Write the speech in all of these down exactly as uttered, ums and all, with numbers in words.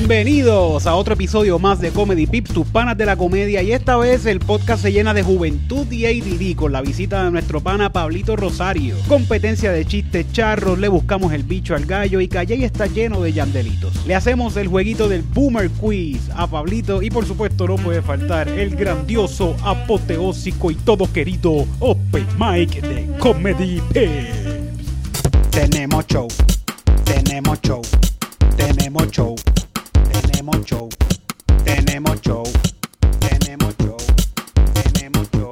Bienvenidos a otro episodio más de Comedy Pips, tus panas de la comedia. Y esta vez el podcast se llena de juventud y A D D con la visita de nuestro pana Pablito Rosario. Competencia de chistes charros, le buscamos el bicho al gallo y Calle está lleno de yandelitos. Le hacemos el jueguito del Boomer Quiz a Pablito y por supuesto no puede faltar el grandioso, apoteósico y todo querido Open Mic de Comedy Pips. Tenemos show, tenemos show, tenemos show. Tenemos show, tenemos show, tenemos show, tenemos show.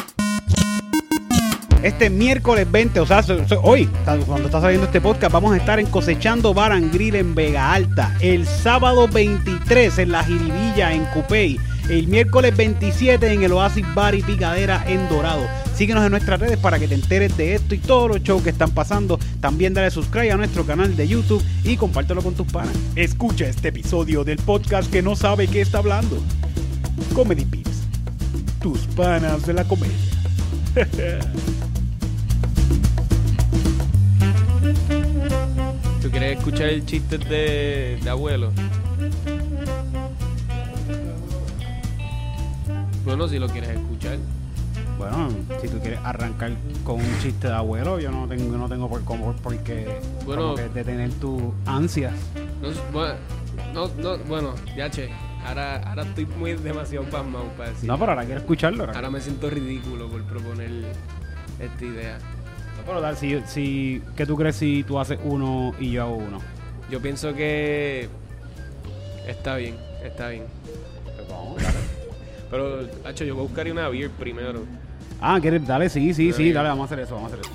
Este miércoles veinte, o sea, so, so, hoy, cuando está saliendo este podcast, vamos a estar en Cosechando Bar and Grill en Vega Alta. El sábado veintitrés en La Jiribilla en Cupey. El miércoles veintisiete en el Oasis Bar y Picadera en Dorado. Síguenos en nuestras redes para que te enteres de esto y todos los shows que están pasando. También dale subscribe a nuestro canal de YouTube y compártelo con tus panas. Escucha este episodio del podcast que no sabe qué está hablando. Comedy Pips, tus panas de la comedia. ¿Tú quieres escuchar el chiste de, de abuelo? Bueno, si lo quieres escuchar. Bueno, si tú quieres arrancar con un chiste de abuelo, yo no tengo, no tengo por cómo, porque bueno, como que detener tu ansias. No, bueno, no, no, bueno, ya che. Ahora, ahora estoy muy demasiado pasmado para decir. No, pero ahora quiero escucharlo. Ahora, ahora me siento ridículo por proponer esta idea. No, pero dale, si, si, ¿qué tú crees si tú haces uno y yo hago uno? Yo pienso que está bien, está bien. Pues vamos, dale. Pero, hacho, yo voy a buscar una beer primero. Ah, ¿quieres? Dale, sí, sí, Una sí, beer. dale, vamos a hacer eso, vamos a hacer eso.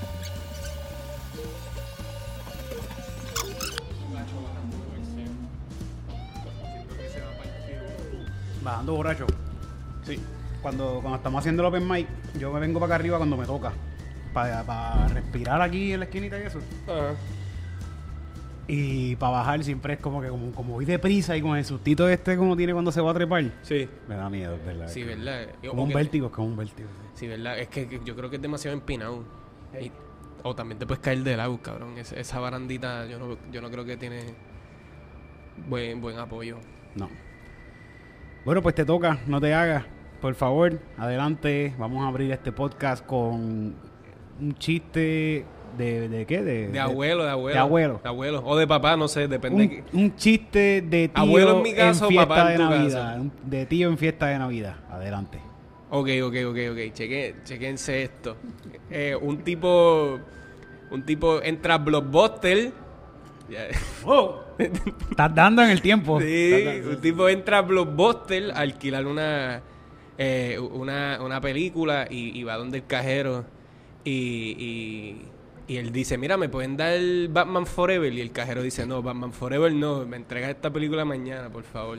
Bajando borracho. Sí. Cuando, cuando estamos haciendo el open mic, yo me vengo para acá arriba cuando me toca. Para, para respirar aquí en la esquinita y eso. Ajá. Y para bajar siempre es como que como, como voy deprisa y con el sustito este como tiene cuando se va a trepar. Sí. Me da miedo, es verdad. Sí, ¿verdad? Yo- Como un ok. vértigo, es como un vértigo. Sí, ¿verdad? Es que, que yo creo que es demasiado empinado. Y- o también te puedes caer de lado, cabrón. Es- esa barandita yo no, yo no creo que tiene buen, buen apoyo. No. Bueno, pues te toca, no te hagas. Por favor, adelante. Vamos a abrir este podcast con un chiste de, de ¿qué? De, De abuelo, de abuelo. De abuelo. De abuelo. O de papá, no sé, depende. de qué- Un, un chiste de tío Abuelo en mi caso, fiesta papá en de tu Navidad. caso. Un- De tío en fiesta de Navidad. Adelante. Ok, ok, ok, ok. Cheque, chequense esto. Eh, un tipo... Un tipo entra a Blockbuster. Ya. ¡Oh! Estás dando en el tiempo. Sí, Estás dando- un tipo entra a Blockbuster a alquilar una, eh, una, una película y, y va donde el cajero y, y, y él dice, mira, ¿me pueden dar Batman Forever? Y el cajero dice, no, Batman Forever no, me entregas esta película mañana, por favor.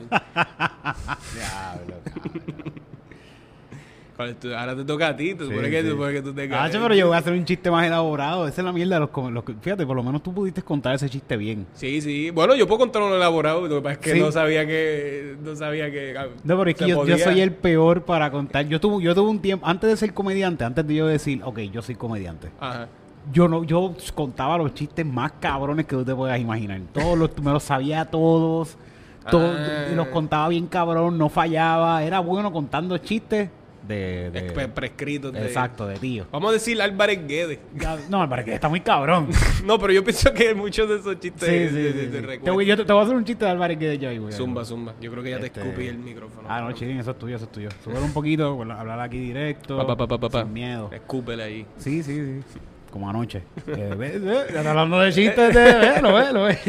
Diablo, cabrón. Ahora tú- ahora te toca a ti, tú Sí, supones que, sí. tú, porque tú te Ah, che, pero yo voy a hacer un chiste más elaborado. Esa es la mierda de los, com- los... Fíjate, por lo menos tú pudiste contar ese chiste bien. Sí, sí. Bueno, yo puedo contar uno elaborado, lo que pasa es que Sí. no sabía que... No sabía que... ah, No, pero es que se yo, yo podía. soy el peor para contar. Yo tuve, yo tuve un tiempo, antes de ser comediante, antes de yo decir, ok, yo soy comediante. Ajá. Yo no, yo contaba los chistes más cabrones que tú te puedas imaginar. Todos los, me los sabía todos. Todos, Ah. y los contaba bien cabrón, no fallaba. Era bueno contando chistes de... de- Es pre- prescrito. de- exacto, de tío. Vamos a decir Álvarez Guedes. Ya, no, para que está muy cabrón. No, pero yo pienso que muchos de esos chistes Sí, de, sí, de- sí, de sí. recuerdo. Te voy, yo te, te voy a hacer un chiste de Álvarez que de Joy, güey. Zumba, zumba. Yo creo que ya te Este- escupí el micrófono. Ah, no, chilling, eso es tuyo, eso es tuyo. Súbelo un poquito, bueno, hablar aquí directo. Pa, pa, pa, pa, pa, pa. Sin miedo. Escúpele ahí. Sí, sí, sí. Como anoche. Eh, ve, ve, ya está hablando de chistes, de, velo, velo, ve.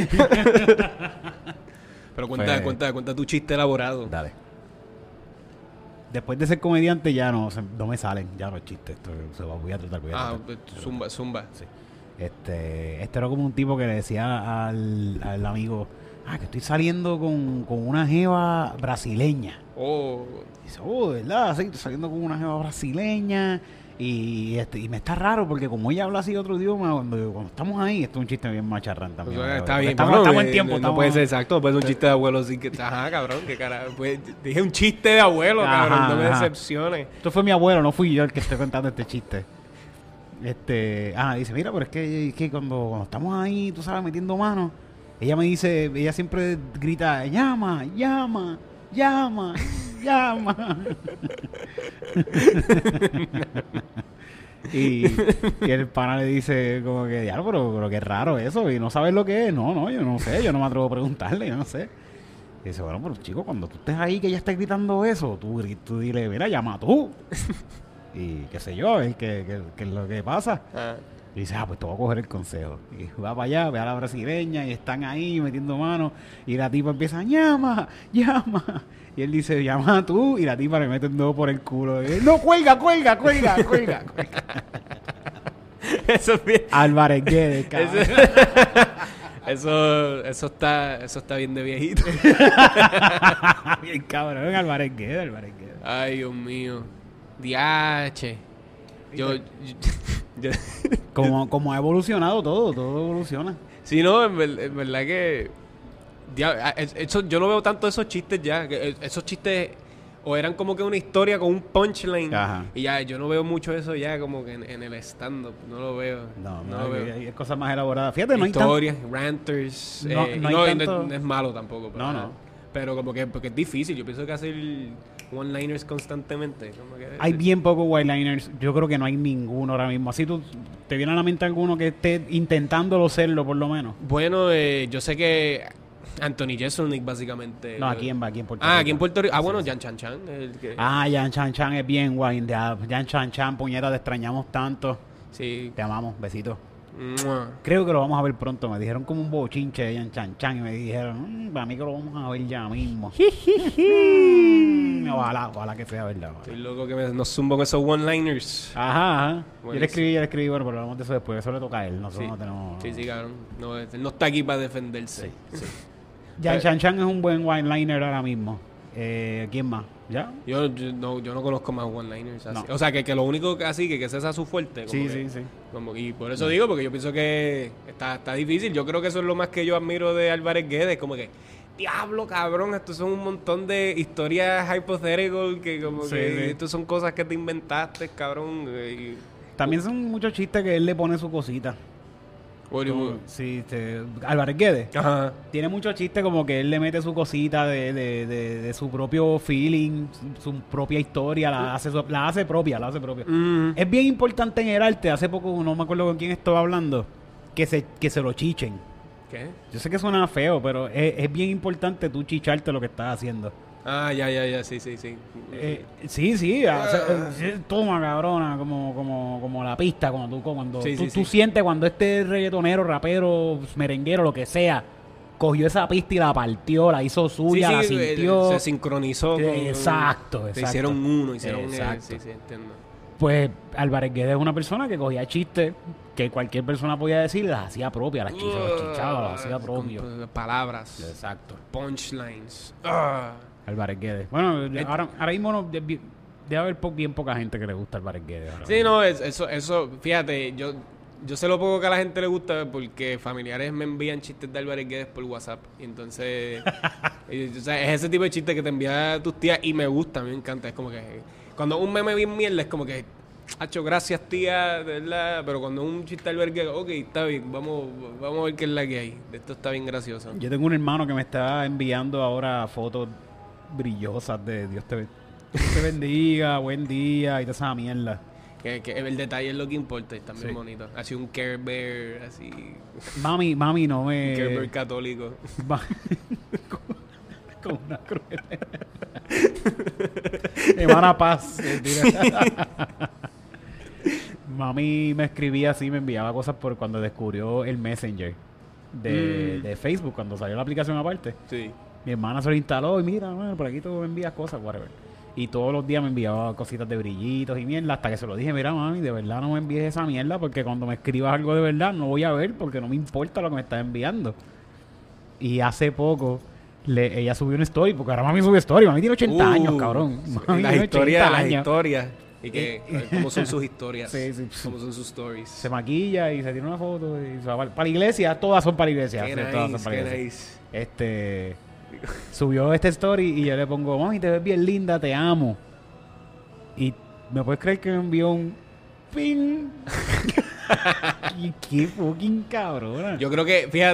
Pero cuenta, Pues- cuenta, cuenta tu chiste elaborado. Dale. Después de ser comediante ya no, se- no me salen ya los chistes. Esto, se va, voy a tratar, voy a Ah, tratar. pues, zumba, zumba. Sí. Este, este era como un tipo que le decía al, al amigo, ah, que estoy saliendo con, con una jeva brasileña. Oh, Dice, oh, ¿de verdad? Sí, estoy saliendo con una jeva brasileña. Y, este, y me está raro porque como ella habla así otro idioma, cuando, cuando estamos ahí, esto es un chiste bien macharrán también. o sea, ¿verdad? está Porque bien. Estamos, bueno, estamos en eh, tiempo. No, estamos, puede ser exacto. Puede ser un chiste de abuelo así que... Ajá, cabrón. Qué carajo. Pues, dije un chiste de abuelo, Ajá, cabrón. No me ajá. decepciones. Esto fue mi abuelo, no fui yo el que estoy contando este chiste. Este, ah, dice, mira, pero es que, es que cuando, cuando estamos ahí, tú sabes, metiendo manos, Ella me dice, ella siempre grita, llama, llama, llama, llama. y, y el pana le dice como que, diablo, pero, pero qué raro eso, y no sabes lo que es. No, no, yo no sé, yo no me atrevo a preguntarle, yo no sé. Y dice, bueno, pero chico, cuando tú estés ahí que ella esté gritando eso, tú, tú dile, mira, llama tú. Y qué sé yo, es que, que, que es lo que pasa. Ah. Y dice, ah, pues te voy a coger el consejo. Y va para allá, ve a la brasileña y están ahí metiendo manos. Y la tipa empieza, llama, llama. Y él dice, llama tú. Y la tipa le mete un dedo por el culo. Y él, no, cuelga, cuelga, cuelga, cuelga, cuelga. Eso es bien. Álvarez Guedes, cabrón. Eso, eso, eso, está, eso está bien de viejito. Bien cabrón, Álvarez Guedes, Álvarez Guedes. Ay, Dios mío. Diache. Yo... yo, yo como, como ha evolucionado todo, todo evoluciona. Sí, no, en, ver, en verdad que... Ya, eso, yo no veo tanto esos chistes ya. Que esos chistes o eran como que una historia con un punchline. Ajá. Y ya, yo no veo mucho eso ya como que en, en el stand-up. No lo veo. No, no, no lo veo. Hay, hay cosas más elaboradas. Fíjate, no hay historias, ranters. No, eh, no, hay no, tanto... no es malo tampoco. Pero, no, no. Pero como que porque es difícil. Yo pienso que hacer one-liners constantemente. Como que, hay bien pocos one-liners. Yo creo que no hay ninguno ahora mismo. Así tú, ¿te viene a la mente alguno que esté intentándolo serlo por lo menos? Bueno, eh, yo sé que Anthony Jeselnik básicamente. No, ¿a quién va? Aquí en Puerto Rico. Ah, aquí en Puerto Rico. Ah, bueno, sí, Jan Chan Chan. El que... Ah, Jan Chan Chan es bien guay. Jan Chan Chan, puñeta, te extrañamos tanto. Sí. Te amamos, besitos. Mua. Creo que lo vamos a ver pronto. Me dijeron como un bochinche de Jan Chan Chan y me dijeron, mmm, para mí que lo vamos a ver ya mismo. ojalá, ojalá que sea verdad. Ojalá. Estoy loco que me, nos zumban esos one-liners. Ajá, ajá. Yo le escribí, yo le escribí, bueno, pero hablamos de eso después. Eso le toca a él. Nosotros sí. no tenemos... Sí, sí, cabrón. No, él no está aquí para defenderse. Sí, sí. Jan Chan Chan es un buen one-liner ahora mismo. Eh, ¿Quién más? ¿Ya? Yo, yo, no, yo no conozco más one-liners así. No. O sea, que, que lo único que así, que, que ese sea su fuerte. Como sí, que, sí, sí. Como, y por eso digo, porque yo pienso que está, está difícil. Yo creo que eso es lo más que yo admiro de Álvarez Guedes. Como que, diablo, cabrón, estos son un montón de historias hypothetical que como sí, que sí. estos son cosas que te inventaste, cabrón. Y, también son muchos chistes que él le pone su cosita. Como, sí, este, Álvarez Guedes. Ajá. Tiene muchos chistes como que él le mete su cosita de, de, de, de su propio feeling, su, su propia historia, la hace, la hace propia, la hace propia. Mm. Es bien importante en el arte. Hace poco, no me acuerdo con quién estaba hablando, que se, que se lo chichen. ¿Qué? Yo sé que suena feo, pero es, es bien importante tú chicharte lo que estás haciendo. Ah, ya, ya, ya, sí, sí, sí. Eh, sí, sí, o sea, eh, toma, cabrona, como, como, como la pista, cuando tú, cuando sí, tú, sí, tú sí. sientes cuando este reggaetonero, rapero, merenguero, lo que sea, cogió esa pista y la partió, la hizo suya, sí, la sí, sintió. Se sincronizó. Sí, con, exacto, exacto. Se hicieron uno, hicieron exacto. Sí, sí, entiendo. Pues Álvarez Guedes es una persona que cogía chistes que cualquier persona podía decir y las hacía propias, las chichas, las chichaba, las hacía propias. Palabras. Exacto. Punchlines. Uh. Álvarez Guedes. Bueno, el, ahora, ahora mismo no, debe, debe haber po, bien poca gente que le gusta Álvarez Guedes. Sí, mismo. no, es, eso, eso, fíjate, yo, yo sé lo poco que a la gente le gusta porque familiares me envían chistes de Álvarez Guedes por WhatsApp. Y entonces, y, o sea, es ese tipo de chiste que te envía tus tías y me gusta, a mí me encanta. Es como que, cuando un meme bien mierda es como que, hacho, gracias tía, de verdad. Pero cuando un chiste de Álvarez Guedes, ok, está bien, vamos, vamos a ver qué es la que hay. Esto está bien gracioso. Yo tengo un hermano que me está enviando ahora fotos brillosas de Dios te, Dios te bendiga, buen día y toda esa mierda. Que, que el detalle es lo que importa y está bien sí. bonito. Así un Care Bear, así. Mami, mami, no me. Un Care Bear católico. Con una cruz. Hermana Paz. Mami me escribía así, me enviaba cosas por cuando descubrió el Messenger de, mm. de Facebook, cuando salió la aplicación aparte. Sí. Mi hermana se lo instaló y mira, bueno, por aquí tú me envías cosas, whatever. Y todos los días me enviaba cositas de brillitos y mierda, hasta que se lo dije, mira, mami, de verdad no me envíes esa mierda porque cuando me escribas algo de verdad no voy a ver porque no me importa lo que me estás enviando. Y hace poco le, ella subió una story, porque ahora mami sube story, mami tiene ochenta uh, años, cabrón. Mami las historias, las historias. Y que, ¿cómo son sus historias? Sí, sí. ¿Cómo son sus stories? Se maquilla y se tira una foto y se va para, para la iglesia, todas son para la iglesia. Qué sí, nice, todas son para qué iglesia. nice. Este... Subió esta story y yo le pongo, mami, te ves bien linda, te amo. Y me puedes creer que me envió un ping. Y qué fucking cabrona. Yo creo que, fíjate,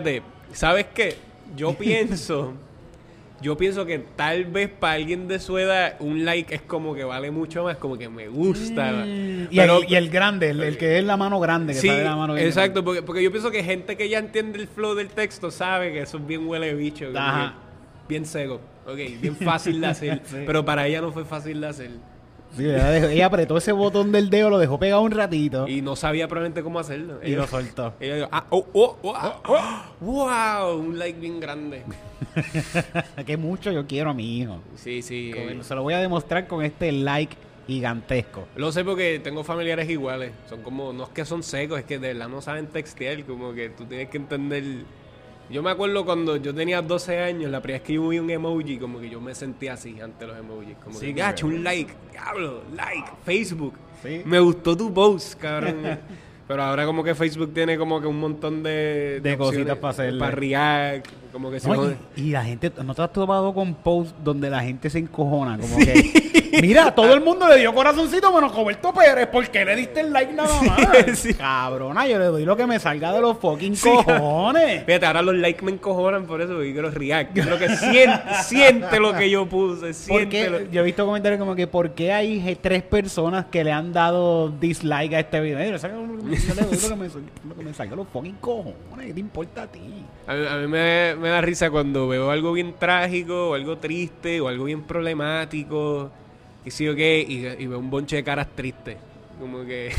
¿Sabes qué? Yo pienso... Yo pienso que tal vez para alguien de su edad un like es como que vale mucho más, como que me gusta. Mm, y, Pero, el, y el grande, el, el que es la mano grande. Que sí, sabe la mano bien exacto, porque, porque yo pienso que gente que ya entiende el flow del texto sabe que eso es bien huele bicho, como Ajá. que bien seco, okay, bien fácil de hacer, Sí. pero para ella no fue fácil de hacer. Sí, ella, dejó- ella apretó ese botón del dedo, lo dejó pegado un ratito y, Y no sabía probablemente cómo hacerlo. lo soltó. Ella dijo, ah, oh, oh, wow, wow, un like bien grande. Que mucho yo quiero a mi hijo. Sí, sí. Con- eh, Se lo voy a demostrar con este like gigantesco. Lo sé porque tengo familiares iguales. Son como, no es que son secos, es que de verdad no saben textear. Como que tú tienes que entender. Yo me acuerdo cuando yo tenía doce años, la primera vez que yo vi un emoji, como que yo me sentía así ante los emojis. Como Sí, que, como gacho, que- un like, diablo, like, Facebook. Sí. Me gustó tu post, cabrón. Pero ahora como que Facebook tiene como que un montón de... De cositas opciones, para hacerle. Para react, como que se No, jode. y, y la gente, ¿no te has topado con posts donde la gente se encojona? Como que, mira, todo el mundo le dio corazoncito menos Roberto Pérez, ¿por qué le diste el like nada más? Sí. Cabrona, yo le doy lo que me salga de los fucking cojones. Fíjate, ahora los likes me encojonan por eso, porque quiero react. Yo creo que siente, siente lo que yo puse, siente Porque lo... yo he visto comentarios como que ¿por qué hay je- tres personas que le han dado dislike a este video? Yo le doy lo que me, lo que me salga de los fucking cojones. ¿Qué te importa a ti? A mí, a mí me, me da risa cuando veo algo bien trágico, o algo triste, o algo bien problemático, que sí o qué, y, y veo un bonche de caras tristes. Como que...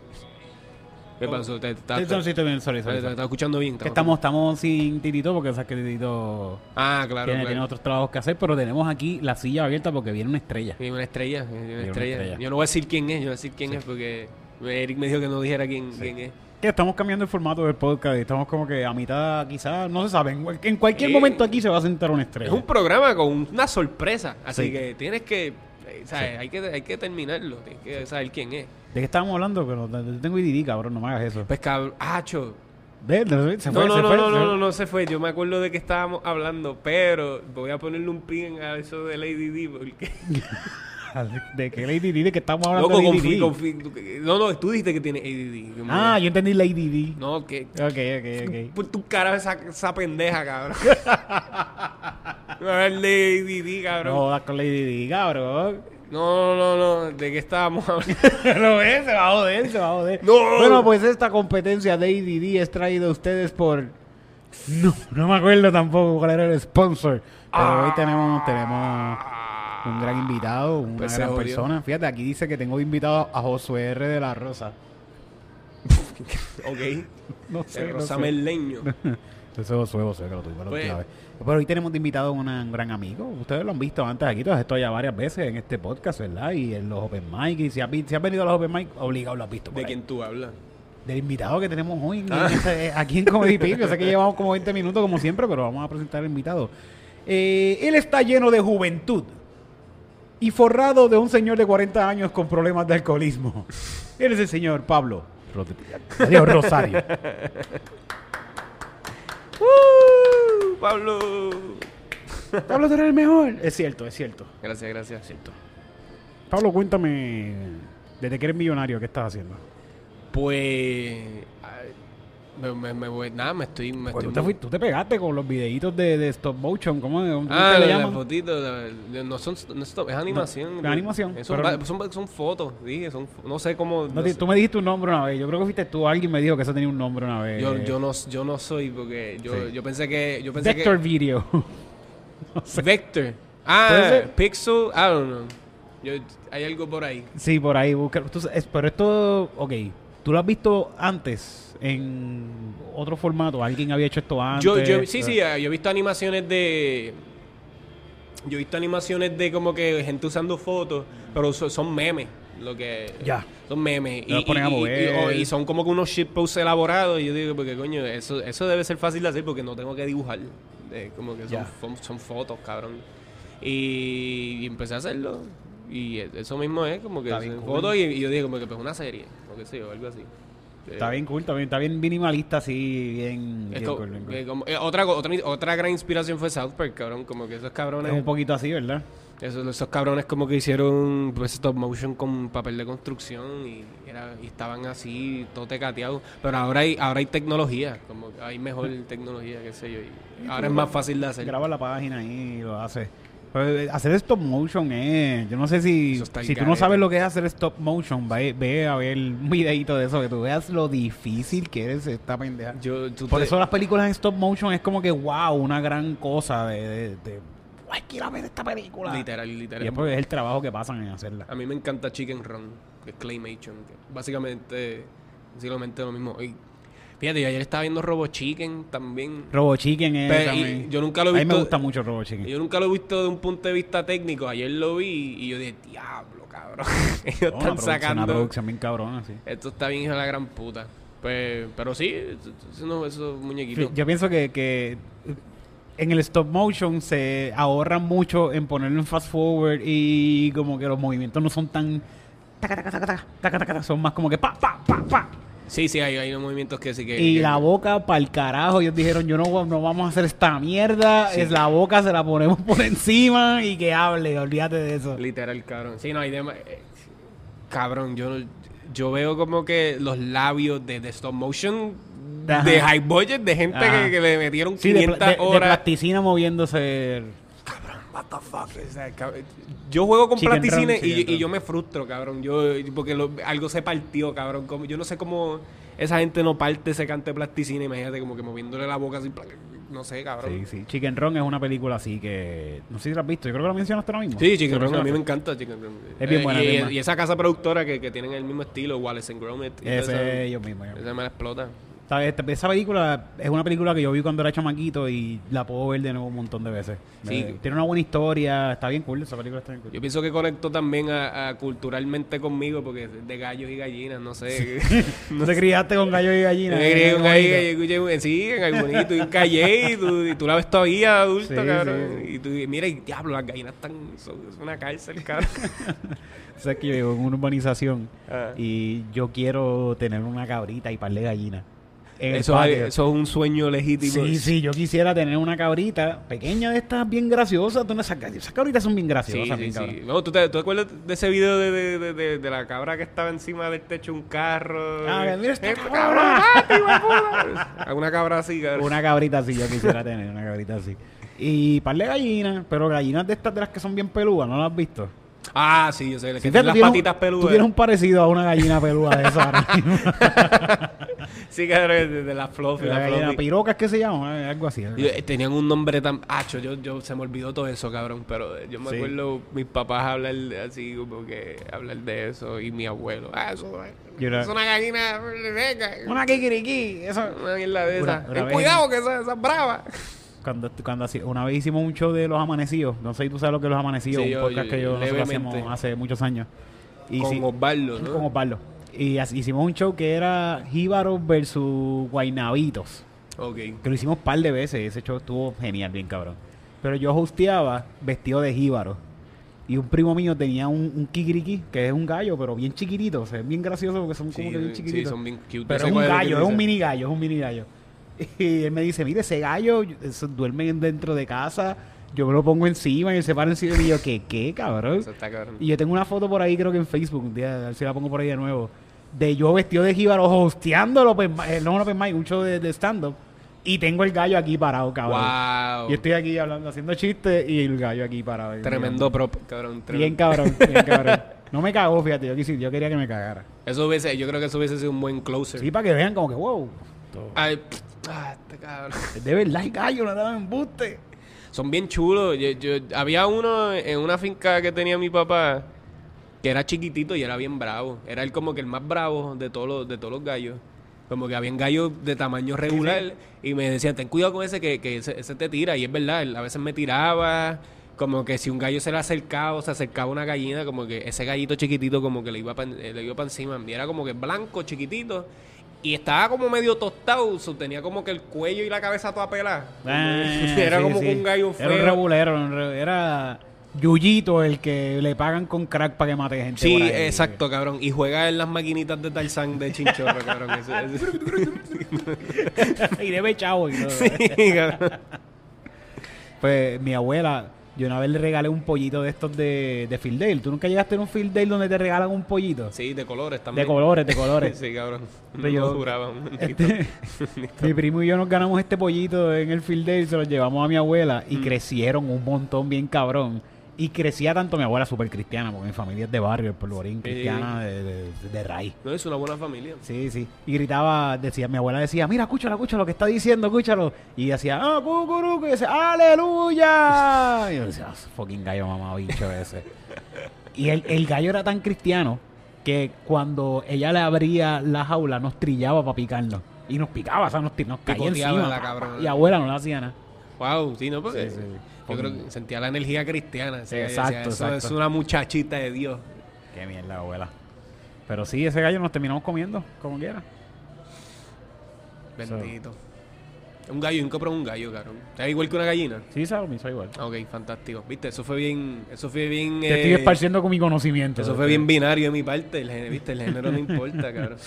¿Qué pasó? ¿Te, te, Sí, te, sí, estoy bien, sorry, te- sorry, te- sorry. estás escuchando bien? Que estamos, estamos sin Titito porque sabes que Titito Ah, claro, tiene, claro. tiene otros trabajos que hacer, pero tenemos aquí la silla abierta porque viene una estrella. Viene una estrella, viene una una estrella. estrella. Yo no voy a decir quién es, yo no voy a decir quién es porque Eric me dijo que no dijera quién, quién es. Que estamos cambiando el formato del podcast y estamos como que a mitad, quizás, no se sabe, en, cual- en cualquier Sí. momento aquí se va a sentar una estrella. Es un programa con una sorpresa, así Sí. que tienes que, eh, ¿sabes? Hay que, hay que terminarlo, tienes que saber quién es. ¿De qué estábamos hablando? Pero yo tengo I D D, cabrón, no me hagas eso. Pues cabrón, acho. De- de- se No, fue, no, se no, fue, no, se no, fue. no, no se fue. Yo me acuerdo de que estábamos hablando, pero voy a ponerle un pin a eso de Lady D porque... ¿De qué Lady D? ¿De qué estamos hablando Loco, de Lady confi- D? confi- no, no, tú dijiste que tiene A D D. como Ah, que- yo entendí Lady D. No, que... Ok, ok, ok. Por tu cara esa, esa pendeja, cabrón. No, es Lady D, No cabrón. jodas con Lady D, cabrón. No, no, no, ¿de qué estábamos hablando? Lo ves, se va a joder, se va a joder. No. Bueno, pues esta competencia de A D D es traída a ustedes por... No, no me acuerdo tampoco cuál era el sponsor. Pero hoy tenemos, tenemos un gran invitado, una Pues se gran jodió. persona. Fíjate, aquí dice que tengo de invitado a Josué R. de la Rosa. Ok. No sé, El no Rosa sé. Merleño. Ese es Josué, Josué, que lo tuvimos la Pues- última vez. Pero hoy tenemos de invitado a una- un gran amigo. Ustedes lo han visto antes aquí, todas esto ya varias veces en este podcast, ¿verdad? Y en los Open Mic. Y si has, vi- si has venido a los Open Mic, obligado lo has visto. por ¿De ahí. quién tú hablas? Del invitado que tenemos hoy en- Ah. en este- aquí en Comedy Pip. Yo sé que llevamos como veinte minutos como siempre, pero vamos a presentar al invitado. Eh, él está lleno de juventud y forrado de un señor de cuarenta años con problemas de alcoholismo. Él es el señor Pablo Ro- Adiós, Rosario. ¡Uh! Pablo. Pablo, tú eres el mejor. Es cierto, es cierto. Gracias, gracias. Es cierto. Pablo, cuéntame, desde que eres millonario, ¿qué estás haciendo? Pues... ay, Me, me, me voy... Nada, me estoy... Me Pues tú, estoy te fuiste- tú te pegaste con los videitos de, de stop motion, ¿cómo, cómo Ah, te le la, la llaman? fotito, la- la- no son, no es stop, es animación. es animación, Son, pero- va- son, son fotos, dije, son, fo- no sé cómo. No no te- sé. tú me dijiste un nombre una vez. Yo creo que fuiste tú. Alguien me dijo que eso tenía un nombre una vez. Yo, yo no, yo no soy porque yo, Sí. yo pensé que, yo pensé Vector Video. que Vector. ¿Puede Ah, ser? Pixel, I don't know. Yo, hay algo por ahí. Sí, por ahí. Busca, tú sa- es- pero esto, ok. ¿Tú lo has visto antes en otro formato? ¿Alguien había hecho esto antes? Yo, yo, sí, sí, ah, yo he visto animaciones de, yo he visto animaciones de como que gente usando fotos, pero so- son memes. Lo que Ya. son memes y, Los ponen a y- y- mover. y- o- y son como que unos shitposts elaborados y yo digo porque coño eso eso debe ser fácil de hacer porque no tengo que dibujar. Eh, como que son, Ya. son, son fotos, cabrón. Y, y empecé a hacerlo y eso mismo es como que Está bien son cool. fotos y, y yo digo como que pues una serie o qué sé yo, algo así. Está Eh, bien cool, está bien, está bien minimalista, así, bien... bien esto, cool, bien cool. eh, como- eh, otra, co- otra otra gran inspiración fue South Park, cabrón, como que esos cabrones Es un poquito así, ¿verdad? Esos, esos cabrones como que hicieron pues, stop motion con papel de construcción y, era, y estaban así, todo tecateado. Pero ahora hay ahora hay tecnología, como que hay mejor tecnología, qué sé yo. Y ahora es más fácil de hacer. Graba la página ahí y lo hace. Pero hacer stop motion es... Yo no sé si... Si tú no sabes lo que es hacer stop motion, ve, ve a ver un videito de eso, que tú veas lo difícil que es esta pendeja. Yo, Por te... eso las películas en stop motion es como que wow, una gran cosa de... de, de ¡ay, quiero ver esta película! Literal, literal. Y es porque es el trabajo que pasan en hacerla. A mí me encanta Chicken Run, que es Claymation, que básicamente, básicamente lo mismo. Y fíjate, yo ayer estaba viendo Robo Chicken también. Robo Chicken es Pero, también. Yo nunca lo he visto. A mí me gusta mucho Robo Chicken. Yo nunca lo he visto de un punto de vista técnico. Ayer lo vi y yo dije, diablo, cabrón. Ellos No, están una sacando. Una producción bien cabrona, sí. Esto está bien hijo de la gran puta. Pues, pero sí, esos, no, esos muñequitos. Yo pienso que, que en el stop motion se ahorran mucho en ponerlo en fast forward y como que los movimientos no son tan taca, taca, taca, taca, taca, taca, son más como que pa, pa, pa, pa. Sí, sí, hay, hay unos movimientos que sí que... Y que, la que, boca para el carajo, ellos dijeron, yo no, no vamos a hacer esta mierda, Sí. es la boca se la ponemos por encima y que hable, olvídate de eso. Literal, cabrón. Sí, no, hay demás... Eh, cabrón, yo yo veo como que los labios de, de stop motion Ajá. de high budget, de gente Ajá. que, que le metieron Sí, de, quinientas de, de horas. plasticina moviéndose. Cabrón, what the fuck. O sea, cabrón, yo juego con Chicken plasticines run, y, chicken y run. yo me frustro, cabrón. Yo porque lo- algo se partió, cabrón. Como, yo no sé cómo esa gente no parte ese canto de plasticina. Imagínate como que moviéndole la boca así. No sé, cabrón. Sí, sí. Chicken Run es una película así que... No sé si la has visto. Yo creo que la mencionaste ahora mismo. Sí, Chicken ¿La Run, a mí me mencionaste? encanta Chicken Run. Es bien buena, y, bien y- buena. y esa casa productora que, que tienen el mismo estilo, Wallace and Gromit. y todo Ese eso, es ellos mismos. Esa me la explota. ¿Sabes? Esta- Esa película es una película que yo vi cuando era chamaquito y la puedo ver de nuevo un montón de veces. Sí. Eh, tiene una buena historia, está bien cool, esa película está bien cool. Yo pienso que conectó también a, a culturalmente conmigo porque es de gallos y gallinas, no sé. ¿No te criaste con gallo y gallina? Me crié Eh, con bonito. gallo y escuché un- sí, en algo bonito, y un calle y tú, y tú la ves todavía adulto, Sí, cabrón. sí. Y tú dices, mira, y diablo, las gallinas están, son, es una cárcel, cabrón. O sea, que yo vivo en una urbanización Ah. y yo quiero tener una cabrita y par de gallinas. En el Eso, patio. es, eso es un sueño legítimo. Sí, sí, yo quisiera tener una cabrita pequeña de estas bien graciosas. ¿Tú no esas, esas cabritas son bien Sí, graciosas, sí, bien sí. cabronas. No, ¿tú, te, ¿Tú te acuerdas de ese video de, de, de, de, de la cabra que estaba encima del techo de un carro? Ah, mira esta Eh, cabra. ¡Ah, hijo de puta! Una cabra así, cabrón. Una cabrita así, yo quisiera tener una cabrita así. Y par de gallinas, pero gallinas de estas de las que son bien peludas, ¿no las has visto? Ah, sí, yo sé. Que Sí, tiene tú las tienes un- patitas Tú peludas. tienes un parecido a una gallina peluda de esa ahora mismo. Sí, cabrón, de, de la fluffy, La la gallina fluffy. piroca es que se llama, eh, algo así. algo Yo, así. eh, tenían un nombre tan... Acho, yo, yo se me olvidó todo eso, cabrón. Pero eh, yo me Sí. acuerdo mis papás hablar de- así, como que hablar de eso. Y mi abuelo. Ah, eso eh, Yo era- es una gallina venga. Una kikiriki, eso. Una mierda de Una- esa. una Ten vez- cuidado que esa, esa es brava. Cuando, cuando así, una vez hicimos un show de Los Amanecidos. No sé si tú sabes lo que es Los Amanecidos, Sí, un yo- podcast yo- que yo nosotros levemente. hacemos hace muchos años. Y Con sí, Osvaldo, ¿no? con Osvaldo. Y así, hicimos un show que era Jíbaros versus Guaynabitos. Ok. Que lo hicimos un par de veces. Ese show estuvo genial, bien cabrón. Pero yo hosteaba vestido de jíbaro. Y un primo mío tenía un, un kikiriki, que es un gallo, pero bien chiquitito. O sea, es bien gracioso porque son Sí, como que bien sí, chiquititos. son bien cute. Yo Pero sé es un cuál es el que gallo, tú es un dices. mini gallo, es un mini gallo. Y él me dice, mire, ese gallo eso, duerme dentro de casa, yo me lo pongo encima y él se para encima y yo, ¿qué, qué, cabrón? Eso está cabrón. Y yo tengo una foto por ahí, creo que en Facebook, un día, a ver si la pongo por ahí de nuevo, de yo vestido de jíbaro hosteando el open, mi- eh, no un open mic, un show de, de stand-up, y tengo el gallo aquí parado, cabrón. Wow. Yo estoy aquí hablando, haciendo chistes y el gallo aquí parado. Tremendo prop, cabrón. tremendo. Bien cabrón, bien cabrón. No me cagó, fíjate, yo, quisi- yo quería que me cagara. Eso hubiese, yo creo que eso hubiese sido un buen closer. Sí, para que vean como que, wow, esto- Ay, ah, este cabrón. de verdad hay gallo, no daba embuste. Son bien chulos. Yo, yo- había uno en una finca que tenía mi papá que era chiquitito y era bien bravo. Era él como que el más bravo de todos los, de todos los gallos. Como que habían gallos de tamaño regular y me decían, ten cuidado con ese que, que ese, ese te tira. Y es verdad, él a veces me tiraba. Como que si un gallo se le acercaba o se acercaba una gallina, como que ese gallito chiquitito como que le iba para le iba para encima. Y era como que blanco, chiquitito. Y estaba como medio tostado, so, tenía como que el cuello y la cabeza toda pelada. Ah, era sí, como sí. que un gallo feo. Era un rebulero, un re- era Yuyito el que le pagan con crack para que mate gente. Sí, por ahí. exacto, cabrón. Y juega en las maquinitas de Tarzán de Chinchorro, cabrón. Eso- eso- Y debe chavo y todo. Sí, cabrón. Pues mi abuela, Yo una vez le regalé un pollito de estos de, de Field Day. ¿Tú nunca llegaste a un Field Day donde te regalan un pollito? Sí, de colores también. De colores, de colores. Sí, cabrón. Pero No yo- juraba. Este, mi primo y yo nos ganamos este pollito en el Field Day y se lo llevamos a mi abuela y Mm. crecieron un montón bien cabrón. Y crecía tanto mi abuela súper cristiana, porque mi familia es de barrio, el polvorín, Sí. cristiana de, de, de raíz. No, es una buena familia. Sí, sí. Y gritaba, decía, mi abuela decía, mira, escúchalo, escúchalo lo que está diciendo, escúchalo. Y decía, ah, cucurucu, y decía, aleluya. Y yo decía, "Ah, fucking gallo mamabicho ese. Y el, el gallo era tan cristiano que cuando ella le abría la jaula nos trillaba para picarnos. Y nos picaba, o sea, nos, ti- nos caía Picoteaba encima. la pa, pa, cabrona. y abuela no le hacía nada. Wow, sí, ¿no? Porque Sí, sí. yo creo que sentía la energía cristiana. Sí, Ese gallo exacto, decía, eso exacto. es una muchachita de Dios. Qué mierda, abuela. Pero sí, ese gallo nos terminamos comiendo, como quiera. Bendito. Un gallo, un compró un gallo, cabrón. ¿Es igual que una gallina? Sí, sabe, me hizo igual. Ah, ok, fantástico. Viste, eso fue bien, eso fue bien... Te estoy eh, esparciendo con mi conocimiento. Eso fue bien binario de mi parte, el género, viste, el género no importa, cabrón.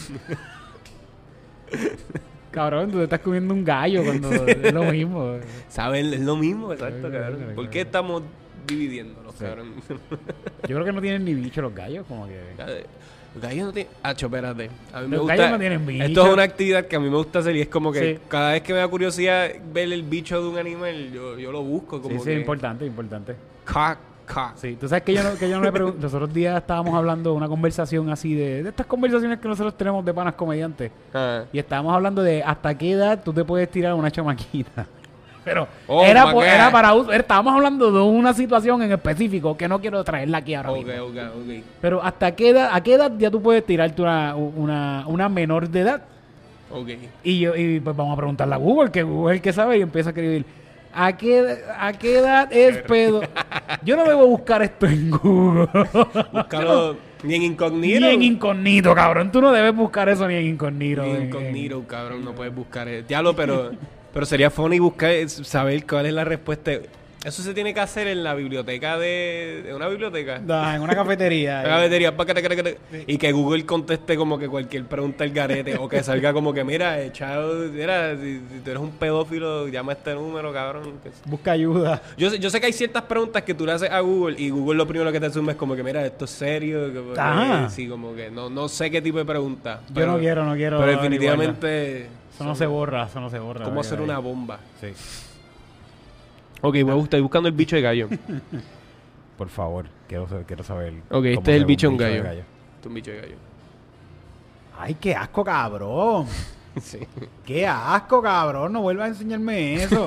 Cabrón, tú te estás comiendo un gallo cuando es lo mismo. ¿Saben? Es lo mismo, exacto, Sí, cabrón. sí, ¿Por sí. qué estamos dividiéndonos, Sí. cabrón? Yo creo que no tienen ni bicho los gallos, como que... Los gallos no tienen... Acho, espérate. A mí me Los gusta... gallos no tienen bicho. Esto es una actividad que a mí me gusta hacer y es como que Sí. cada vez que me da curiosidad ver el bicho de un animal, yo, yo lo busco como Sí, sí, que... importante, importante. Ca, ca. Sí, tú sabes que yo no, que yo no le pregunto. Los otros días estábamos hablando de una conversación así de, de estas conversaciones que nosotros tenemos de panas comediantes. Ah. Y estábamos hablando de hasta qué edad tú te puedes tirar una chamaquita. Pero Oh, era, my po- God. era para uso. Estábamos hablando de una situación en específico que no quiero traerla aquí ahora Ok, mismo. ok, ok. Pero hasta qué edad, a qué edad ya tú puedes tirarte una, una, una menor de edad. Ok. Y yo, y pues vamos a preguntarle a Google, que Google es el que sabe, y empieza a escribir. ¿A qué, ¿A qué edad es pedo? Yo no debo buscar esto en Google. Búscalo ni en incógnito. Ni en incógnito, cabrón. Tú no debes buscar eso ni en incógnito. Ni en en- incógnito, cabrón. No puedes buscar... el- Diablo, pero... Pero sería funny buscar... Saber cuál es la respuesta. Eso se tiene que hacer en la biblioteca de... de una biblioteca. Da, en una cafetería. La cafetería, pa, cata, cata, cata, y que Google conteste como que cualquier pregunta al garete o que salga como que mira, echado, mira, si, si tú eres un pedófilo, llama a este número, cabrón. Que- Busca ayuda. Yo, sé- yo sé que hay ciertas preguntas que tú le haces a Google y Google lo primero que te asume es como que mira, esto es serio, que, porque- Ajá. sí, como que no, no sé qué tipo de pregunta. Yo no quiero, no quiero Pero averiguarla. definitivamente Eso no se borra, eso no se borra. cómo Ahí, hacer ahí. una bomba. Sí. Ok, me gusta, estoy buscando el bicho de gallo. Por favor, quiero, sa- quiero saber. Ok, cómo este es se el ve bicho un un gallo. de gallo. Esto es un bicho de gallo. Ay, qué asco, cabrón. Sí. Qué asco, cabrón. No vuelvas a enseñarme eso.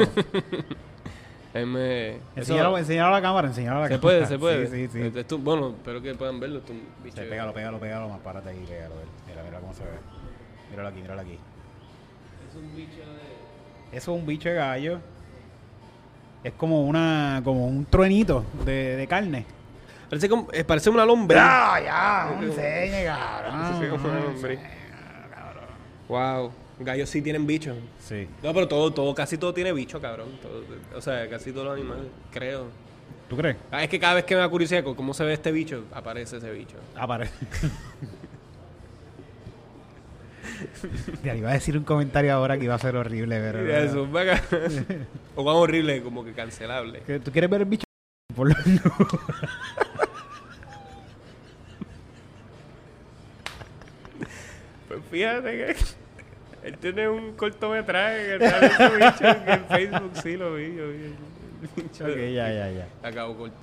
M... enseñalo, enseñalo a la cámara, enseñalo a la Se cámara. puede, se puede. Sí, sí, sí. Esto- bueno, espero que puedan verlo. Esto es un bicho Sí, de- pégalo, pégalo, pégalo más. Párate ahí, pégalo. ver. Mira, mira cómo se ve. Míralo aquí, míralo aquí. Es un bicho de... Eso es un bicho de gallo. Es como una, como un truenito de, de carne. Parece, como, eh, parece una lombriz. Ya, ya, no enseñe, cabrón. Sí, como una lombriz. Wow. Gallos sí tienen bichos. Sí. No, pero todo, todo, casi todo tiene bicho, cabrón. Todo- o sea, casi todos los animales, creo. ¿Tú crees? Ah, es que cada vez que me da curiosidad con cómo se ve este bicho, aparece ese bicho. Aparece. Ya, iba a decir un comentario ahora que iba a ser horrible, pero... Eso, vaga. O más horrible, como que cancelable. ¿Que ¿Tú quieres ver el bicho? Por lo- Pues fíjate que él tiene un cortometraje que sale ese bicho que en Facebook, sí lo vi, yo vi. el bicho. Ok, ya, ya, ya. Acabo con...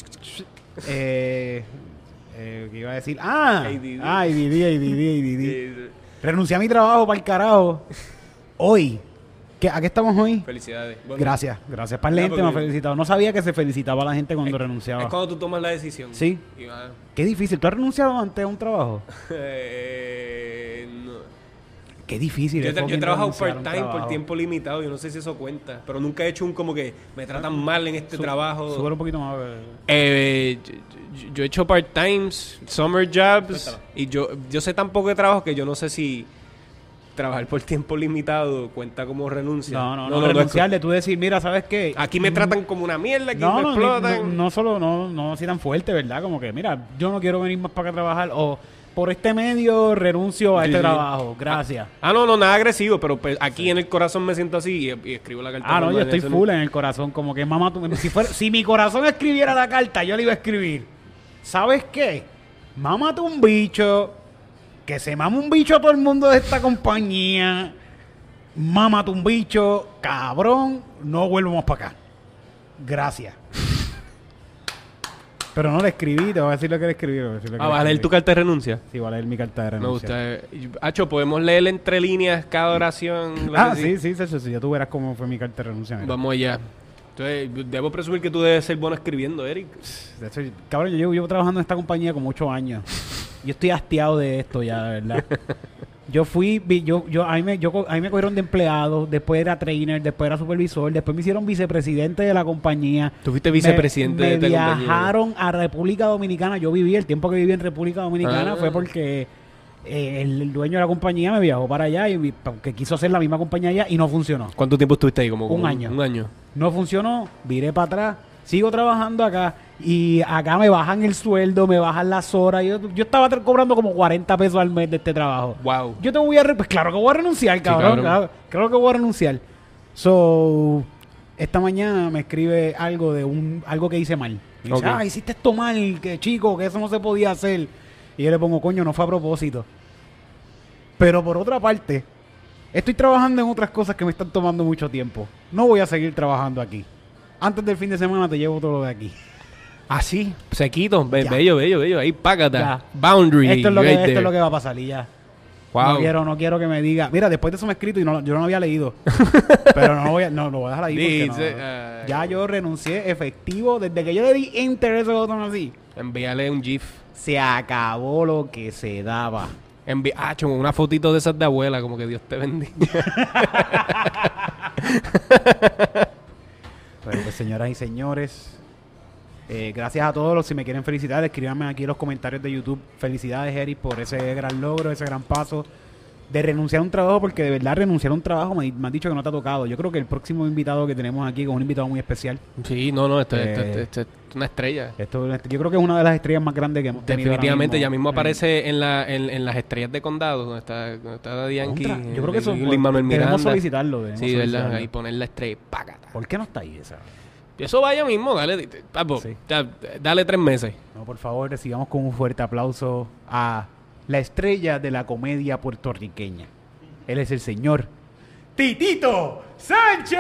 Eh, eh, ¿Qué iba a decir? ¡Ah! A D D. Ah, A D D, A D D, A D D. Sí, Renuncié a mi trabajo para el carajo. Hoy. ¿Qué, ¿A qué estamos hoy? felicidades. Bueno, Gracias, gracias. Para la Ya, gente me ha porque- felicitado. No sabía que se felicitaba a la gente cuando es renunciaba. cuando tú tomas la decisión. Sí. Y va- Qué difícil. ¿Tú has renunciado antes a un trabajo? Eh, no. Qué difícil. Yo, es he tra- yo he fucking trabajado renunciar a un part-time por trabajo. tiempo limitado. Yo no sé si eso cuenta. Pero nunca he hecho un como que me tratan mal en este Su- trabajo. Súbelo un poquito más. eh. Eh, yo, yo- yo he hecho part-times, summer jobs. Cuéntalo. Y yo, yo sé tan poco de trabajo que yo no sé si trabajar por tiempo limitado cuenta como renuncia. No, no, no. es renunciar de tú decir, mira, ¿sabes qué? co- aquí me tratan como una mierda, aquí No, me no, ni- explotan. no, no solo, no, no así tan fuerte, ¿verdad? Como que, mira, yo no quiero venir más para acá a trabajar o por este medio renuncio a Sí, este sí. trabajo. Gracias. Ah, no, no, nada agresivo, pero pues, aquí en el corazón me siento así y, y escribo la carta. Ah, no, yo normal, estoy eso full en el corazón. Como que mamá, tú, si, fuera, si mi corazón escribiera la carta, yo le iba a escribir. ¿Sabes qué? Mámate un bicho. Que se mame un bicho a todo el mundo de esta compañía. Mámate un bicho. Cabrón. No vuelvo más para acá. Gracias. Pero no le escribí. Te voy a decir lo que le escribí. te voy a decir lo que Ah, le ¿va a leer escribí. tu carta de renuncia? Sí, va a leer mi carta de Me renuncia. gusta. Hacho, ¿podemos leer entre líneas cada oración? lo Ah, que sí, sí, sí, sí, sí. Ya tú verás cómo fue mi carta de renuncia. mira. Vamos allá. Entonces, debo presumir que tú debes ser bueno escribiendo, Eric. De hecho, cabrón, yo llevo, llevo trabajando en esta compañía como ocho años. Yo estoy hastiado de esto ya, de verdad. Yo fui, vi- yo, yo, a mí me, yo, co- a mí me cogieron de empleado, después era trainer, después era supervisor, después me hicieron vicepresidente de la compañía. Tú fuiste vicepresidente me, de me esta compañía. viajaron a República Dominicana. Yo viví, el tiempo que viví en República Dominicana Ah. fue porque eh, el, el dueño de la compañía me viajó para allá y vi- porque quiso hacer la misma compañía allá y no funcionó. ¿Cuánto tiempo estuviste ahí? Como, Un como año. Un año. No funcionó, viré para atrás, sigo trabajando acá y acá me bajan el sueldo, me bajan las horas. Yo, yo estaba tra- cobrando como cuarenta pesos al mes de este trabajo. Wow. Yo te voy a... re- Pues claro que voy a renunciar, cabrón. cabrón. Claro, claro que voy a renunciar. So, esta mañana me escribe algo de un algo que hice mal. Me dice, Ok. ah, hiciste esto mal, que chico, que eso no se podía hacer. Y yo le pongo, coño, no fue a propósito. Pero por otra parte, estoy trabajando en otras cosas que me están tomando mucho tiempo. No voy a seguir trabajando aquí. Antes del fin de semana te llevo todo lo de aquí. Ah, sí. Sequito. Be- Ya. bello, bello, bello. Ahí, págata. Ya. Boundary. Esto es lo que, right esto there. es lo que va a pasar y ya. Wow. No quiero, no quiero que me diga. Mira, después de eso me he escrito y no, yo no lo había leído. Pero no lo voy a, no, lo voy a dejar ahí porque Dice, no- ay. ya yo renuncié efectivo. Desde que yo le di enter a ese botón así, Envíale un GIF. se acabó lo que se daba. Envi ah, chum, una fotito de esas de abuela, como que Dios te bendiga. Bueno, pues señoras y señores, eh, gracias a todos los si me quieren felicitar, escríbanme aquí en los comentarios de YouTube. Felicidades, Eric, por ese gran logro, ese gran paso de renunciar a un trabajo, porque de verdad renunciar a un trabajo me, me han dicho que no te ha tocado. Yo creo que el próximo invitado que tenemos aquí, que es un invitado muy especial, Sí, no, no, esto, esto, Eh, esto- esto es una estrella. esto, yo creo que es una de las estrellas más grandes que hemos tenido. ahora Definitivamente, ya mismo en- aparece en, la, en, en las estrellas de condado, donde está, donde está Daddy Yankee. Contra, yo creo que eso Lin Manuel Miranda. debemos solicitarlo. debemos Sí, verdad, solicitarlo. ahí poner la estrella. Págata. ¿Por qué no está ahí esa? Eso vaya mismo, dale, di- papo, Sí. ya, dale tres meses. No, por favor, recibamos con un fuerte aplauso a la estrella de la comedia puertorriqueña. Él es el señor Titito Sánchez.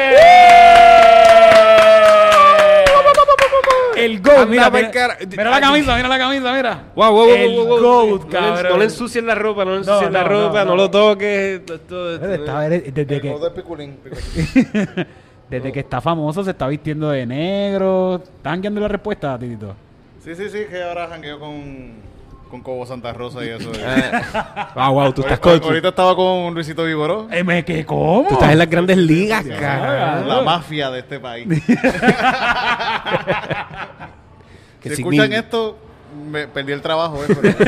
El GOAT. Anda Mira, pa'l mira, cara- mira la camisa, mira la camisa, mira. Wow, wow, wow, El wow, wow, GOAT, no le- cabrón. No le ensucien la ropa, no le ensucien No, la no, ropa, no, no, no. lo toques. esto- esto- Está- desde, que, El de Piculín. Piculín. desde que está famoso se está vistiendo de negro. ¿Están guiando la respuesta, Titito? Sí, sí, sí, que ahora jangueo con, con Cobo Santa Rosa y eso. Ah, wow, tú estás, ahorita, con, ahorita estaba con Luisito Vigoró, Eh, ¿me- ¿Qué? ¿Cómo? tú estás en las grandes ligas, Ya, cabrón. la mafia de este país. Que si si escuchan mi- esto, me perdí el trabajo. Eh, pero-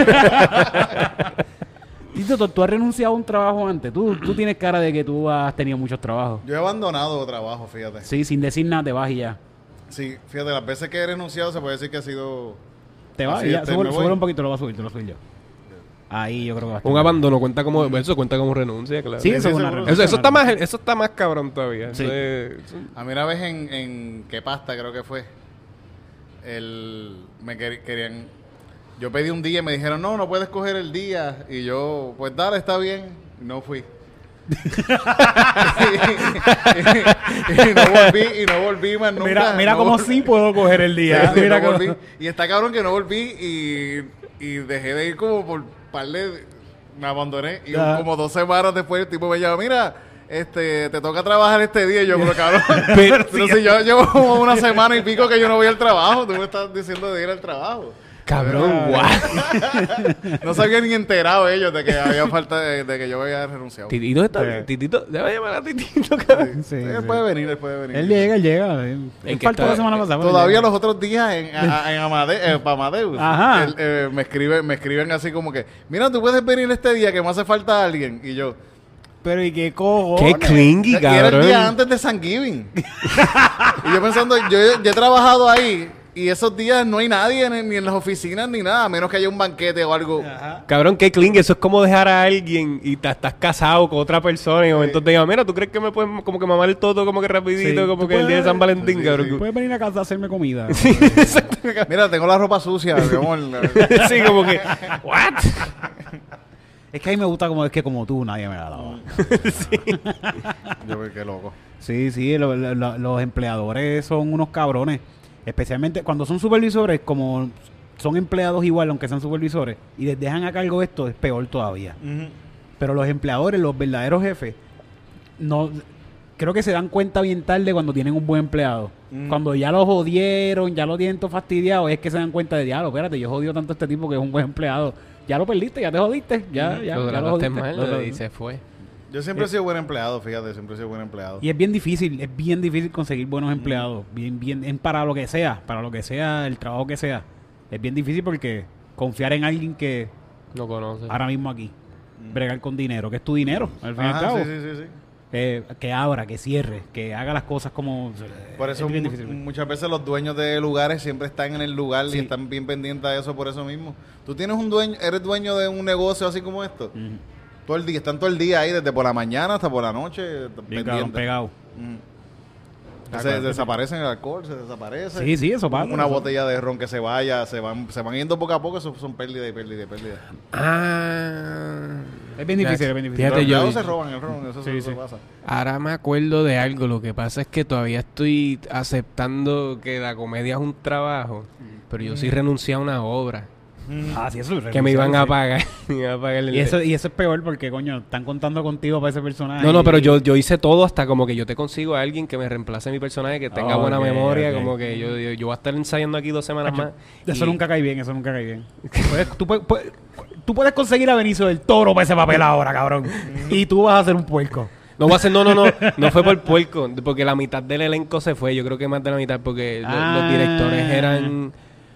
Tito, ¿tú, tú has renunciado a un trabajo antes. Tú, tú tienes cara de que tú has tenido muchos trabajos. Yo he abandonado trabajo, fíjate. Sí, sin decir nada, te vas y ya. Sí, fíjate, las veces que he renunciado se puede decir que ha sido... Te vas Así y ya. este, Súbelo me súbelo voy. un poquito, lo voy a subir, te lo subir yo. Ahí yo creo que va a estar Un bien. abandono cuenta como eso cuenta como renuncia, claro. Sí, Sí, eso sí, es una seguro. renuncia. Eso, eso está más eso está más cabrón todavía. Sí. Eso es- eso- A mí una vez en, en ¿Qué pasta? Creo que fue. El, me quer- querían... Yo pedí un día y me dijeron, no, no puedes coger el día. Y yo, pues dale, está bien. Y no fui. y, no volví, y no volví más nunca. Mira, mira no cómo volví. sí puedo coger el Sí, día. sí, mira no cómo- volví. Y está cabrón que no volví y, y dejé de ir como por par de... Me abandoné. Y Ya. como dos semanas después el tipo me llama, mira... Este, te toca trabajar este día. Y yo, pero cabrón, Pero pero si yo llevo como una semana y pico que yo no voy al trabajo, tú me estás diciendo de ir al trabajo. Cabrón, Ah, guau. No se habían ni enterado ellos de que había falta de, de que yo había renunciado. Titito está. Sí. Titito, debe llamar a Titito, cabrón. Sí, él sí. puede venir, él puede venir. Él llega, él llega. Él En que faltó está- la semana pasada. pero Todavía él llega. los otros días en, a- a- en Amade, eh, para Amadeus, Ajá. él, eh, me escriben, me escriben así como que, mira, tú puedes venir este día que me hace falta alguien. Y yo, Pero ¿y qué cojones? Qué clingy, y era el día cabrón. antes de Thanksgiving. Y yo pensando, yo, yo he trabajado ahí Y esos días no hay nadie ni, ni en las oficinas ni nada, a menos que haya un banquete o algo. Ajá. Cabrón, qué cling, eso es como dejar a alguien y te, estás casado con otra persona y en momentos te digan, mira, ¿tú crees que me puedes como que mamar el toto como que rapidito, Sí. como ¿Tú que el día de puedes- San Valentín, Sí, cabrón? sí. Puedes venir a casa a hacerme comida. Mira, tengo la ropa sucia, mi amor. Sí, como que, ¿what? Es que a mí me gusta como es que como tú nadie me la daba. Yo, qué loco. Sí, sí, lo- lo- lo- los empleadores son unos cabrones. Especialmente cuando son supervisores, como son empleados igual, aunque sean supervisores, y les dejan a cargo esto, es peor todavía. Pero los empleadores, los verdaderos jefes, no creo que se dan cuenta bien tarde cuando tienen un buen empleado. Mm. Cuando ya lo jodieron, ya lo tienen todo fastidiado, es que se dan cuenta de, diablo, espérate, yo jodido tanto a este tipo que es un buen empleado. Ya lo perdiste, ya te jodiste, ya, ya, Lo ya lo trataste jodiste. mal Lo- y se fue. Yo siempre he sido buen empleado, fíjate, siempre he sido buen empleado. Y es bien difícil, es bien difícil conseguir buenos empleados, bien, bien, en para lo que sea, para lo que sea, el trabajo que sea. Es bien difícil porque confiar en alguien que No conoce. ahora mismo aquí, bregar con dinero, que es tu dinero, al fin y al Ajá, cabo. sí, sí, sí, sí. Eh, que abra, que cierre, que haga las cosas como... eh, Por eso es bien mu- difícil. muchas veces los dueños de lugares siempre están en el lugar Sí. y están bien pendientes de eso por eso mismo. Tú tienes un dueño, eres dueño de un negocio así como esto. Ujú. Todo el día, están todo el día ahí, desde por la mañana hasta por la noche, Bien cabrón, pendientes. pegado. Ujú. Ah, Se claro. desaparecen el alcohol, se desaparece. Sí, sí, eso pasa. Una eso. botella de ron que se vaya, se van, se van yendo poco a poco, eso son pérdidas y pérdidas y pérdidas. Ah. Es bien difícil, es bien difícil. Fíjate, Los yo- empleados se roban el ron, eso, Sí, eso sí. pasa. Ahora me acuerdo de algo. Lo que pasa es que todavía estoy aceptando que la comedia es un trabajo. Pero yo sí renuncié a una obra Ah, sí, eso es que me iban a renunciar, pagar. me iban a pagar el- sí. Y eso, y eso es peor porque, coño, están contando contigo para ese personaje. No, no, pero y- yo, yo hice todo hasta como que yo te consigo a alguien que me reemplace mi personaje, que tenga Oh, buena ok, memoria, ok. como que yo, yo, yo voy a estar ensayando aquí dos semanas más. Eso y- nunca cae bien, eso nunca cae bien. Puedes- tú, puedes, puedes- tú puedes conseguir a Benicio del Toro para ese papel ahora, cabrón. Y tú vas a ser un puerco. No voy a hacer, no, no, no, no fue por puerco, porque la mitad del elenco se fue, yo creo que más de la mitad, porque lo- Ah. los directores eran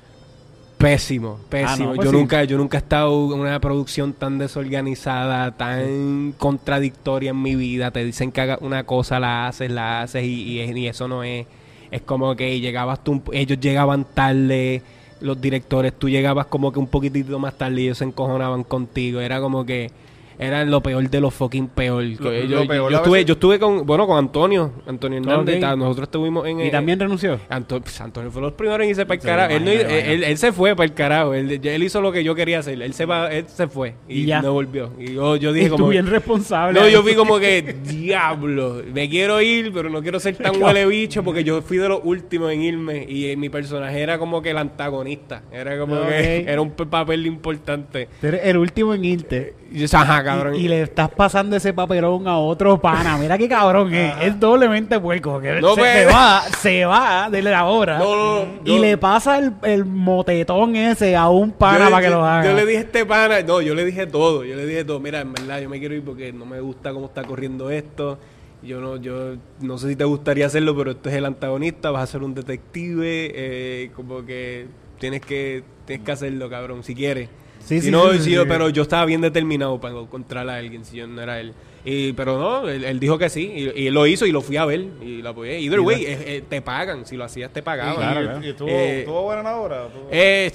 pésimos, pésimos. Ah, no, pues yo sí. nunca, yo nunca he estado en una producción tan desorganizada, tan contradictoria en mi vida. Te dicen que hagas una cosa, la haces, la haces y, y, es- y eso no es. Es como que llegabas tú, un- ellos llegaban tarde, los directores, tú llegabas como que un poquitito más tarde y ellos se encojonaban contigo. Era como que eran lo peor de lo fucking peor. Lo- yo, lo peor yo a estuve, veces- yo estuve con, bueno, con Antonio, Antonio Hernández, Ok. tal, nosotros estuvimos en Y eh, también renunció. Anto- pues, Antonio fue los primeros en irse para el Sí, carajo. Él, no- imagino, él, imagino. él- él se fue para el carajo. Él, él hizo lo que yo quería hacer. Él se, va, él se fue y, Y ya. no volvió. Y yo, yo dije Y tú como... bien responsable. No, ahí. yo fui como que, diablo, me quiero ir, pero no quiero ser tan huele bicho porque yo fui de los últimos en irme y eh, mi personaje era como que el antagonista. Era como Ok. que era un p- papel importante. Tú eres el último en irte. Y yo, ajá, cabrón. Y, y le estás pasando ese papelón a otro pana. Mira qué cabrón es. Es doblemente puerco. Que No, se, pues. se va, se va de la obra. No, no, no, y yo- le pasa el, el motetón ese a un pana Yo- para que yo- lo haga. Yo le dije a este pana, no, yo le dije todo, yo le dije todo, mira, en verdad yo me quiero ir porque no me gusta cómo está corriendo esto. Yo no, yo no sé si te gustaría hacerlo, pero esto es el antagonista, vas a ser un detective, eh, como que tienes que, tienes que hacerlo, cabrón, si quieres. Sí, si sí, no, sí, si sí, yo- sí. pero yo estaba bien determinado para encontrar a alguien, si yo no era él. Y, pero no, él, él dijo que sí, y, y él lo hizo y lo fui a ver, y lo apoyé. Either way, eh, eh, te pagan, si lo hacías te pagaban. Claro, y, claro. y estuvo, Eh, estuvo buena la obra. Estuvo- Eh,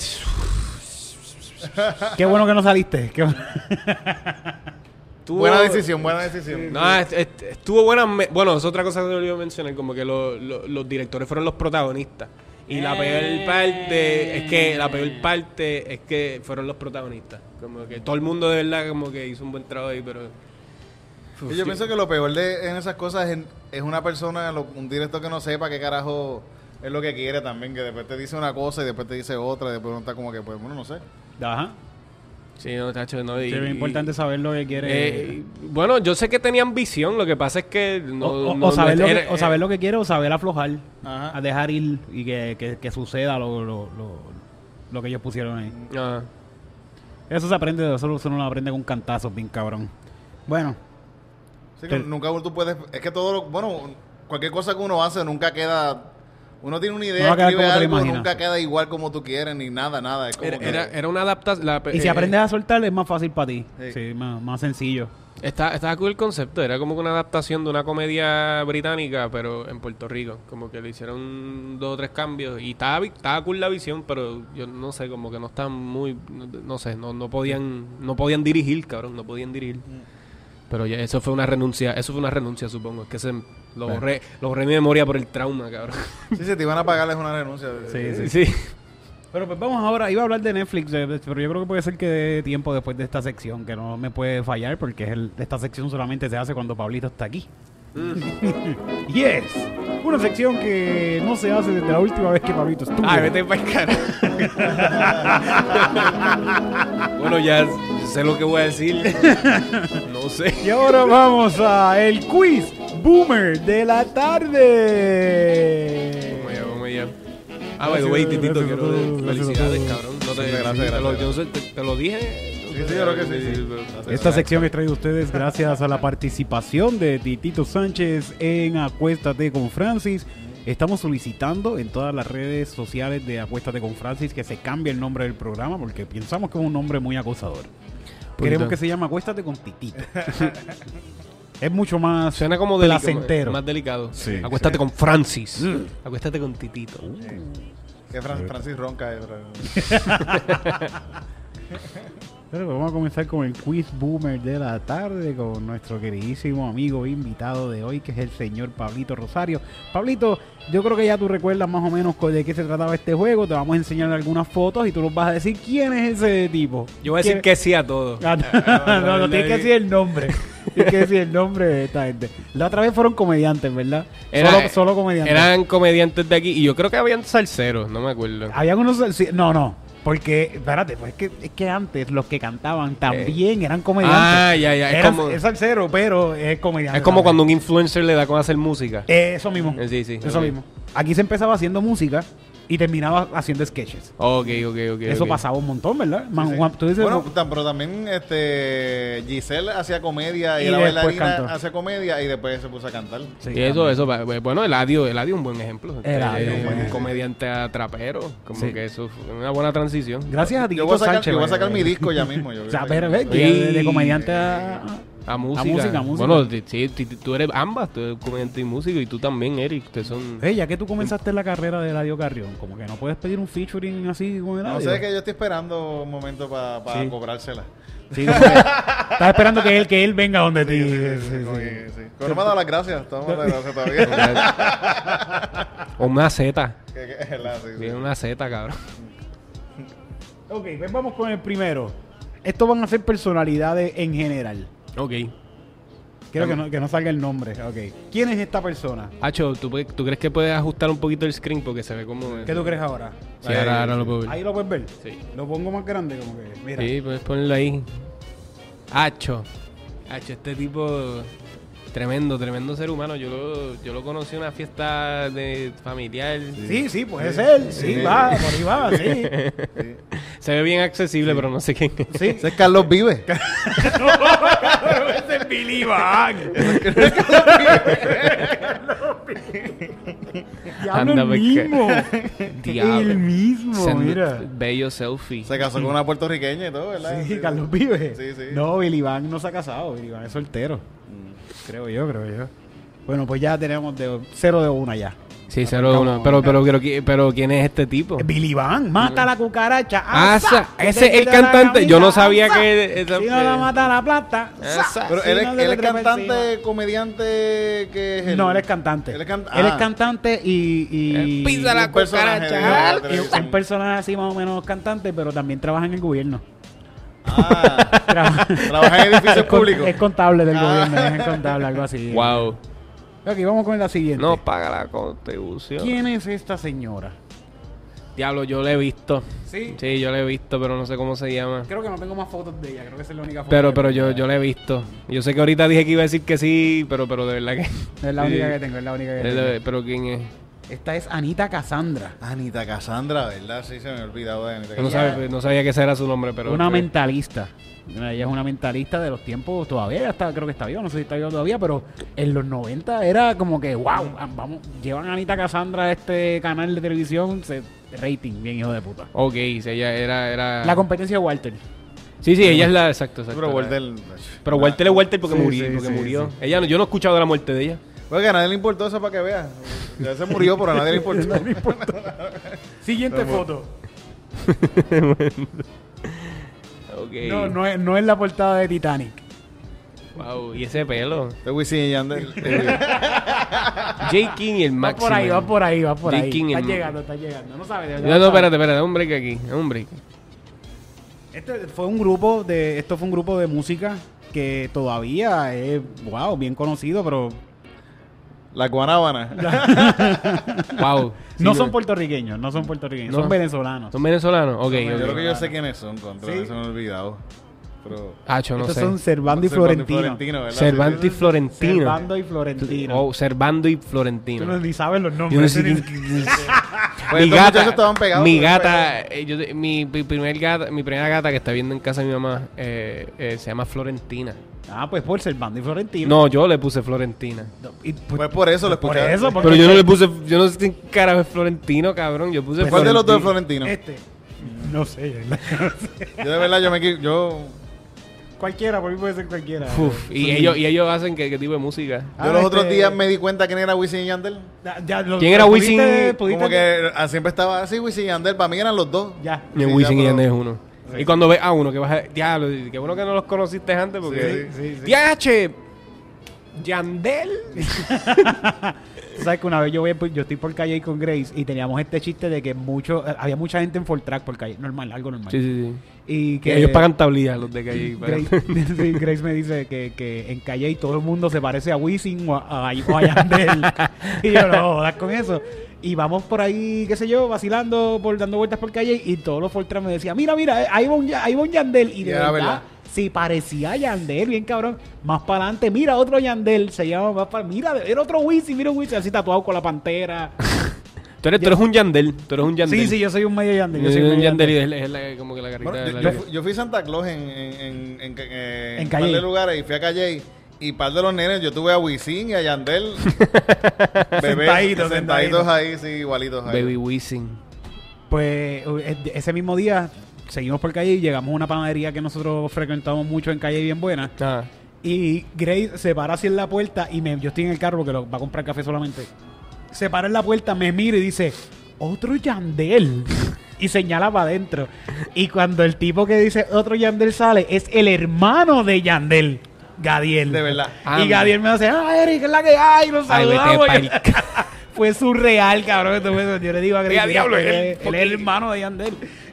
Qué bueno que no saliste. Qué bueno. tuvo- Buena decisión, buena decisión. No, est- est- estuvo buena. me- Bueno, es otra cosa que olvidé mencionar, como que lo- lo- los directores fueron los protagonistas. Y la peor parte es que la peor parte es que fueron los protagonistas. Como que todo el mundo de verdad como que hizo un buen trabajo ahí, pero uf, Y yo sí. pienso que lo peor de en esas cosas es, es una persona, lo- un director que no sepa qué carajo es lo que quiere también, que después te dice una cosa y después te dice otra, y después uno está como que, pues, bueno, no sé. Ajá. Sí, no, tacho, no. y- Sí, es importante y- saber lo que quiere. eh, bueno, yo sé que tenían visión, lo que pasa es que no, o, o- no- o saber no- lo que, era- o saber lo que quiere o saber aflojar. Ajá. A dejar ir y que, que, que suceda lo, lo, lo, lo que ellos pusieron ahí. Ah. Eso se aprende, eso uno lo aprende con cantazos, bien cabrón. Bueno, Sí, que Pero- nunca tú puedes, es que todo lo, bueno, cualquier cosa que uno hace nunca queda Uno tiene una No va idea, a quedar escribe como te lo algo, imaginas. nunca queda igual como tú quieres, ni nada, nada. Es como Era, que- era, era una adaptación. Y si aprendes a soltar es más fácil para ti. Sí. Sí, más, más sencillo. Está, estaba cool el concepto, era como que una adaptación de una comedia británica, pero en Puerto Rico. Como que le hicieron dos o tres cambios y estaba, vi- estaba cool la visión, pero yo no sé, como que no están muy, no, no sé, no, no podían, no podían dirigir, cabrón, no podían dirigir. Pero ya eso fue una renuncia, eso fue una renuncia, supongo, es que se lo Bueno. borré, lo borré de mi memoria por el trauma, cabrón. Sí, si te iban a pagar es una renuncia. Sí, Sí. Pero pues vamos ahora, iba a hablar de Netflix, eh, pero yo creo que puede ser que dé tiempo después de esta sección, que no me puede fallar, porque es el- esta sección solamente se hace cuando Pablito está aquí. Yes, una sección que no se hace desde la última vez que Pablito estuvo. Ay, vete para el cara. Bueno, ya sé lo que voy a decir. No sé. Y ahora vamos a el quiz Boomer de la tarde. Vamos allá, vamos allá. Ah, by the way, Titito, Gracias a quiero todos, de- gracias a felicidades, todos. cabrón. No te, Gracias, gracias, te lo, gracias. yo no sé, te, te lo dije. Sí, sí, yo creo que sí, sí. pero- Esta sección es traída a ustedes gracias a la participación de Titito Sánchez en Acuéstate con Francis. Estamos solicitando en todas las redes sociales de Acuéstate con Francis que se cambie el nombre del programa porque pensamos que es un nombre muy acosador. Queremos que se llame Acuéstate con Titito. Es mucho más Suena como deli- placentero. más delicado. Sí, Acuéstate sí. con Francis. Acuéstate con Titito. Que Fran- Francis ronca. eh, Fran- Pero vamos a comenzar con el quiz boomer de la tarde con nuestro queridísimo amigo invitado de hoy, que es el señor Pablito Rosario. Pablito, yo creo que ya tú recuerdas más o menos co- de qué se trataba este juego. Te vamos a enseñar algunas fotos y tú nos vas a decir quién es ese tipo. Yo voy a decir ¿Quién- que sí a todo. Ah, no, no, no, tienes que decir el nombre. Tienes que decir el nombre de esta gente. La otra vez fueron comediantes, ¿verdad? Era- solo, solo comediantes. Eran comediantes de aquí y yo creo que habían salseros, no me acuerdo. Habían unos... sí, no, no. Porque, espérate, pues es que, es que antes los que cantaban también eran comediantes. Ah, ya, ya. Es Eran- como, es salsero, pero es comediante. es como también. cuando un influencer le da con hacer música. Eh, eso mismo. Eh, sí, sí, Eso ok. mismo. Aquí se empezaba haciendo música y terminaba haciendo sketches. Ok, ok, ok. Eso ok. pasaba un montón, ¿verdad? Man, Sí, sí. Juan, tú dices, Bueno, tam- pero también este Giselle hacía comedia y, Y la después bailarina cantó. hacía comedia y después se puso a cantar. sí, Y eso, también. eso, va- bueno, Eladio, Eladio es un buen ejemplo. Eladio, Este, un buen un ejemplo. comediante a trapero, como Sí. que eso fue una buena transición. Gracias a ti, Yo voy a sacar, Sánchez. yo voy a güey. sacar mi disco ya mismo. Yo voy O a sea, sacar pero mi ve, disco. de, Y- de- de comediante a... A música. música, a música. Bueno, ti- sí, ti- ti- tú eres ambas, tú eres comediante y músico, y tú también, Eric. Ustedes son... Hey, ya que tú comenzaste la carrera de Eladio Carrión, como que no puedes pedir un featuring así con Eladio. No sé, que yo estoy esperando un momento para Sí. cobrársela. Sí, como que estás esperando que él, que él venga donde ti. Sí, Sí, sí, sí, como sí. que sí. Pero no me ha dado las gracias. Estamos dando las gracias todavía. O una Z. Que- que es la- sí, sí. Viene una Z, cabrón. Ok, pues vamos con el primero. Estos van a ser personalidades en general. Ok. Quiero que no, que no salga el nombre. Ok. ¿Quién es esta persona? Hacho, ¿tú, puedes- ¿tú crees que puedes ajustar un poquito el screen? Porque se ve como... ¿Qué tú crees ahora? Sí, ahora, ahora lo puedo ver. Ahí lo puedes ver. Sí. Lo pongo más grande, como que. Mira. Sí, puedes ponerlo ahí. Hacho. Hacho, este tipo... Tremendo, tremendo ser humano. Yo lo, yo lo conocí en una fiesta de familiar. Sí, sí, puede ser. Sí, Sí. va, por ahí va, sí. Se ve bien accesible, pero no sé quién es. Sí. Ese es Carlos Vive. Ese es Billy Van. Diablo, Anda, el pues, mismo. Diablo. El mismo, Send- mira. Bello selfie. Se casó con una puertorriqueña y todo, ¿verdad? Sí, Carlos Vive. Sí, sí. No, Billy Van no se ha casado. Billy Van es soltero. Creo yo, creo yo. Bueno, pues ya tenemos de cero de una ya. Sí, cero uno. Pero, pero, pero, ¿qui- pero, ¿quién es este tipo? Billy Van, mata la cucaracha. Ah, ¡Asa! sa- Que ese te es el quita la cantante. Yo no camisa, sabía ¡asa! que... esa- Si no la mata la plata. Asa. ¡sa! Pero Si él es, no le él es trepa cantante, encima. comediante, que es él. No, él es cantante. Él es, can- Él es ah. cantante y... y Eh, pisa la un personaje cucaracha. de la y televisión. un personaje así más o menos cantante, pero también trabaja en el gobierno. Ah, Trabaja, trabaja en edificios es, con- públicos. es contable del Ah. gobierno, es contable, algo así. Wow. Ok, vamos con la siguiente. No paga la contribución. ¿Quién es esta señora? Diablo, yo la he visto. Sí. Sí, yo la he visto, pero no sé cómo se llama. Creo que no tengo más fotos de ella, creo que esa es la única foto. Pero, que pero tengo. yo, yo la he visto. Yo sé que ahorita dije que iba a decir que sí, pero, pero de verdad que... Es la Sí. única que tengo, es la única que Es tengo. de- Pero ¿quién es? Esta es Anita Cassandra, Anita Cassandra, ¿verdad? Sí, se me ha olvidado de Anita Yo no, Cassandra. sabía, no sabía que ese era su nombre, pero... una pero- mentalista. Ella es una mentalista de los tiempos todavía, ella está, creo que está viva, no sé si está viva todavía, pero en los noventa era como que, wow, vamos, llevan a Anita Cassandra a este canal de televisión, se, rating, bien hijo de puta. Ok, sí, ella era, era... La competencia de Walter. Sí, sí, ella es la... Exacto, exacto. Pero la- Walter... Pero Walter es Walter porque Sí, murió. sí, porque sí, murió. sí. Ella, no- yo no he escuchado de la muerte de ella. Oye, que a nadie le importó eso para que veas. Ya se murió, pero a nadie le importó. Siguiente foto. Ok. No, no es, no es la portada de Titanic. Wow, y ese pelo. De Wisin y Yandel. J. King y el Va máximo. por ahí, va por ahí, va por J. ahí. King Está el- llegando, está llegando. No sabes. de verdad, No, no, sabe. espérate, espérate. Un break aquí. Un break. Este fue un grupo de, esto fue un grupo de música que todavía es, wow, bien conocido, pero La Guanábana. Wow. Sí, no no- son puertorriqueños, no son puertorriqueños, No. son venezolanos. ¿Son venezolanos? Ok, Son Yo ok. creo que yo sé quiénes son, contra. ¿Sí? Se me ha olvidado. Pero... Hacho, no Estos sé. son Servando y Servando Florentino. ¿verdad? Cervantes y Florentino. Servando y Florentino. Oh, Servando y Tú no Florentino. ni sabes los Yo no nombres. sé Tú ni- quién- Pues mi estos gata, muchachos estaban pegados, mi estaban gata, eh, yo te- mi, mi primer gata, mi primera gata que está viendo en casa de mi mamá eh, eh, se llama Florentina. Ah, pues por Servando y Florentino. No, yo le puse Florentina. Y, pues, Pues por eso lo por escuchaste. eso, porque Pero yo no le puse, yo no sé qué carajo es Florentino, cabrón. Yo puse ¿Cuál de los dos es Florentino. Florentino? Este. No sé, ¿verdad? No sé. Yo de verdad, yo me equi- yo, Cualquiera, por mí puede ser cualquiera. Uf, y Sí. ellos, y ellos hacen qué, qué tipo de música. Ah, yo los otros este- días me di cuenta quién era Wisin y Yandel. Ya- ya lo- ¿Quién era ¿pudiste- Wisin? pudiste- Como que ah, siempre estaba así, Wisin y Yandel. Para mí eran los dos. Ya. Y en Sí, Wisin ya, y pero- Yandel es uno. Y cuando ves a uno que vas a... Diablo, qué bueno que no los conociste antes porque... Sí, sí, sí. D H Yandel. Tú sabes que una vez yo, voy, por- yo estoy por Calle con Grace y teníamos este chiste de que mucho, eh, había mucha gente en Fortrack por Calle, normal, algo normal. Sí, sí, sí. Y Que que ellos pagan tablillas los de calle. Grace, sí, Grace me dice que, que en Calle todo el mundo se parece a Wisin o a, a, o a Yandel. Y yo no jodas con eso. Y vamos por ahí, qué sé yo, vacilando, por dando vueltas por Calle y todos los Fortrack me decían, mira, mira, ahí va un, Ya- ahí va un Yandel. Y de Y era verdad, verdad. sí parecía Yandel, bien cabrón. Más para adelante, mira otro Yandel, se llama más para, mira, era otro Wisin, mira un Wisin así tatuado con la pantera. Tú eres, tú eres un Yandel. Tú eres un Yandel. Sí, sí, yo soy un medio Yandel. Yo Yo soy soy un un medio Yandel y Yandel. es, es la- como que la carita Bueno, de yo, la yo fui, yo fui Santa Claus en, en, en, en, eh, En un par Calle. de lugares y fui a Calle y par de los nenes, yo tuve a Wisin y a Yandel bebés, Sentaditos, sentaditos sentaditos. ahí, sí, igualitos ahí. Baby Wisin. Pues eh, ese mismo día seguimos por Calle y llegamos a una panadería que nosotros frecuentamos mucho en Calle bien buena. Ah. Y Grace se para así en la puerta y me, yo estoy en el carro porque lo, va a comprar café solamente. Se para en la puerta, me mira y dice, otro Yandel. Y señala para adentro. Y cuando el tipo que dice otro Yandel sale, es el hermano de Yandel, Gadiel. De verdad. Ah, Y Gadiel me dice, ah, Eric, es la que hay, nos Ay, vete saludamos. pa'l Fue surreal, cabrón. Esto fue- Yo le digo a Grace, Diga, mira, diablo, él, él- es- él es el hermano de Yandel.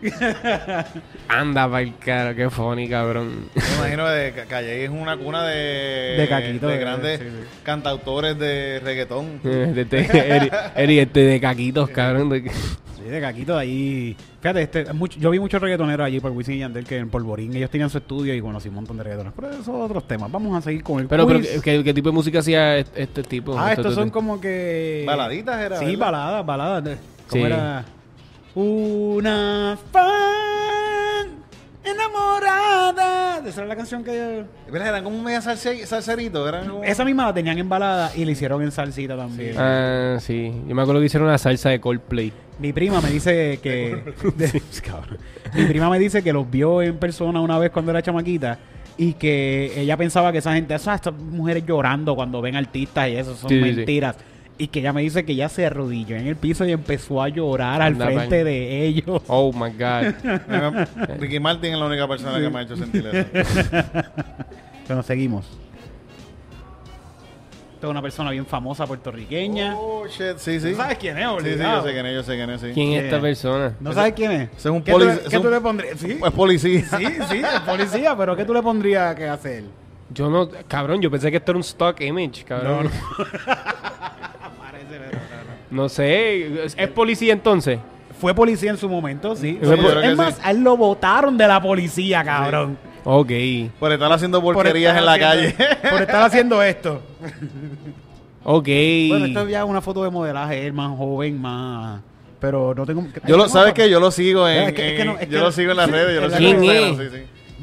Anda pa'l cara, qué funny, cabrón. Me imagino que Ca- Calle es una cuna de, De caquito, de de- grandes sí, sí. cantautores de reggaetón. Eh, de este- Eri, Eri, este de caquitos, cabrón. de- Sí, de Caquito ahí. Fíjate, este, mucho- yo vi muchos reggaetoneros allí por Wisin y Yandel que en Polvorín ellos tenían su estudio y conocí un montón de reggaetoneros. Pero esos son otros temas. Vamos a seguir con el Pero, pero quiz. ¿qué, qué tipo de música hacía este, este tipo? Ah, Este- estos este- son como que... Baladitas era, Sí, ¿verdad? baladas, baladas. de- ¿Cómo Sí. era? Una fan enamorada. Esa era la canción que... Mira, eran como media salse, salserito, eran como... Esa misma la tenían en balada y la hicieron en salsita también. Ah, sí. Yo me acuerdo que hicieron una salsa de Coldplay. Mi prima me dice que... de- cabrón. Mi prima me dice que los vio en persona una vez cuando era chamaquita y que ella pensaba que esa gente, esas estas mujeres llorando cuando ven artistas y eso son Sí, sí, sí. mentiras. Y que ella me dice que ella se arrodilló en el piso y empezó a llorar al Anda, frente man. de ellos. Oh my God. Ricky Martin es la única persona que me ha hecho sentir eso. Bueno, seguimos. Esta es una persona bien famosa puertorriqueña. Oh, shit, sí, sí. ¿Tú sabes quién es, Sí, sí, obligado? yo sé quién es, yo sé quién es, sí. ¿Quién es esta Yeah. persona? ¿No sabes quién es? Ese es un ¿Qué tú le- polic- ¿Qué es un- tú le pondrías? ¿Sí? Es policía. Sí, sí, es policía, pero ¿qué tú le pondrías que hacer? Yo no... Cabrón, yo pensé que esto era un stock image, cabrón. Parece, pero No sé. ¿Es es policía entonces? fue policía en su momento, sí. Fue Sí, yo creo que es más, sí. a él lo votaron de la policía, cabrón. Ok. Por estar haciendo Por porquerías estar en la haciendo- calle. Por estar haciendo esto. Ok. Bueno, esto es ya una foto de modelaje, él más joven, más... Pero no tengo... Yo lo, ¿Cómo ¿sabes fue? qué? Yo lo sigo en, Es que- es que en- no, es yo que- lo sigo en las redes, yo lo ¿Quién sigo en es? Instagram, sí, sí.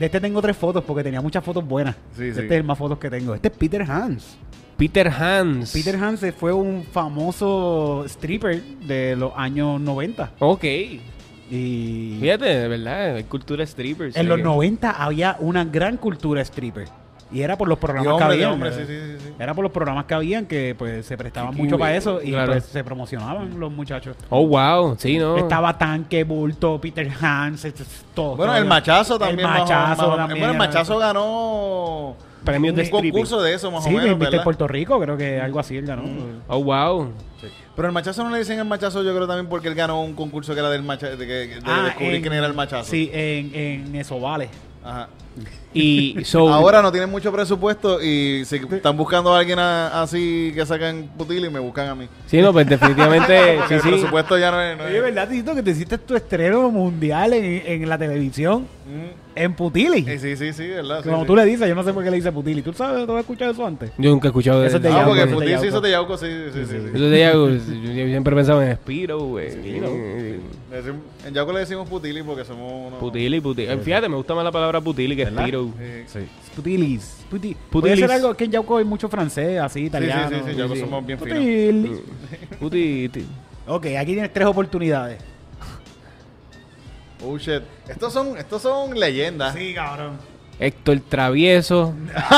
De este tengo tres fotos porque tenía muchas fotos buenas. Sí, este sí. es el más fotos que tengo. Este es Peter Hans. Peter Hans. Peter Hans fue un famoso stripper de los años noventa. Ok. Y Fíjate, de verdad, hay cultura stripper. en sé los que- noventa había una gran cultura stripper. Y era por los Y programas hombre, que de habían. hombre, ¿verdad? sí, sí, sí, sí. Era por los programas que habían que pues se prestaban Sí, mucho para güey, eso y claro. pues se promocionaban los muchachos. Oh, wow. Sí, ¿no? Estaba Tanque, Bulto, Peter Hans, es- es- todo. Bueno, todo. el machazo también. El más o- machazo más o- también. Bueno, el era- machazo ganó Premios un de stripping. concurso de eso, más Sí, o menos, Mister ¿verdad? Puerto Rico, creo que algo así él ganó. Oh, wow. Pero el machazo no le dicen el machazo, yo creo también porque él ganó un concurso que era del machazo, de, que- de Ah, descubrir en- quién era el machazo. Sí, en, en eso vale. Ajá. Y so, Ahora no tienen mucho presupuesto y si están buscando a alguien a- así que sacan putili, me buscan a mí. Sí, no, pues definitivamente. Porque sí, el sí. presupuesto ya no es... no es- Oye, ¿verdad, Tito, que te hiciste tu estreno mundial en, en la televisión? Mm. En Putili. Eh, Sí, sí, sí, ¿verdad? Sí, Como sí. tú le dices, yo no sé por qué le dice Putili. ¿Tú sabes, tú has escuchado eso antes? Yo nunca he escuchado de Eso es de Ah, Yauco, porque eso es de Putil se Yauco. hizo de Yauco, sí, sí, sí. sí. Eso de Yago, yo siempre pensaba en Spiro, güey. Le decimos- En Yauco le decimos putili porque somos unos... Putili, putili. Fíjate, me gusta más la palabra putili que ¿Verdad? Spiro. Sí. Putilis. Puti. Putilis. Puede ser algo que en Yauco hay mucho francés, así, Sí, sí, italiano. sí, sí, Yauco somos bien finos. Putilis. Puti, ti- Ok, aquí tienes tres oportunidades. Oh, shit. Estos son, estos son leyendas. Sí, cabrón. Héctor Travieso,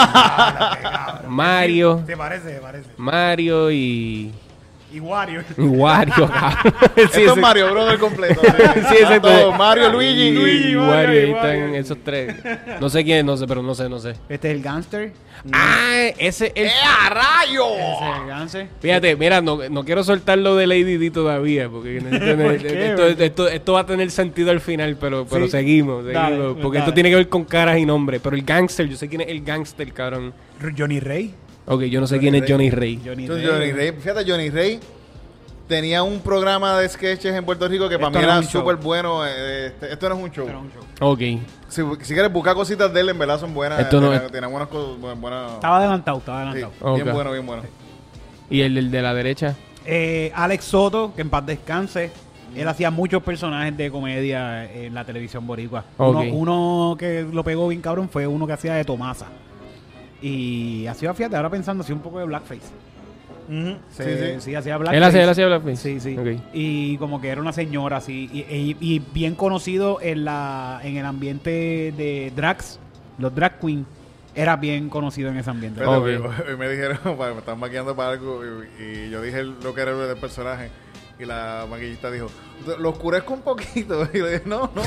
Mario, Se parece, se parece. Mario y... Y Wario. y Wario, cabrón. Esto Sí, es ese- Mario Bros del completo. Sí, exacto. Todos, Mario, Luigi. Luigi, y Wario, Wario, ahí y están Wario. esos tres. No sé quién, no sé, pero no sé, no sé. Este es el gangster. Ah, ese es el... ¡Eh, a rayo! Ese es el gangster. Fíjate, mira, no, no quiero soltar lo de Lady Di todavía, porque necesito- ¿Por qué? esto, esto, esto va a tener sentido al final, pero, pero Sí. seguimos, Dale, seguimos, pues porque dale. esto tiene que ver con caras y nombres. Pero el gangster, yo sé quién es el gangster, cabrón. Johnny Ray. Ok, yo no sé Johnny quién es Ray. Johnny Ray. Johnny Entonces, Johnny Ray, fíjate, Johnny Ray tenía un programa de sketches en Puerto Rico que para Esto mí no es era un show. súper bueno. eh, este- esto no es un show. Era un show. Ok. Si, si quieres buscar cositas de él, en verdad son buenas. Esto no Tienen- es- tienen buenas cosas. bu- buenas- Estaba adelantado, estaba sí, adelantado. bien Ok. bueno, bien bueno. ¿Y el, el de la derecha? Eh, Alex Soto, que en paz descanse. Él hacía muchos personajes de comedia en la televisión boricua. Ok. Uno, uno que lo pegó bien cabrón fue uno que hacía de Tomasa. Y hacía, fíjate, ahora pensando, hacía un poco de blackface. Sí, Se- sí. sí, hacía blackface. Él hacía, él hacía blackface. Sí, sí. Ok. Y como que era una señora así. Y, y- y bien conocido en la en el ambiente de drags, los drag queen. Era bien conocido en ese ambiente. Fíjate, Ok. hoy- hoy me dijeron, para- me estaban maquillando para algo y, y yo dije lo que era el personaje. Y la maquillista dijo, lo oscurezco un poquito. Y le dije, no, no.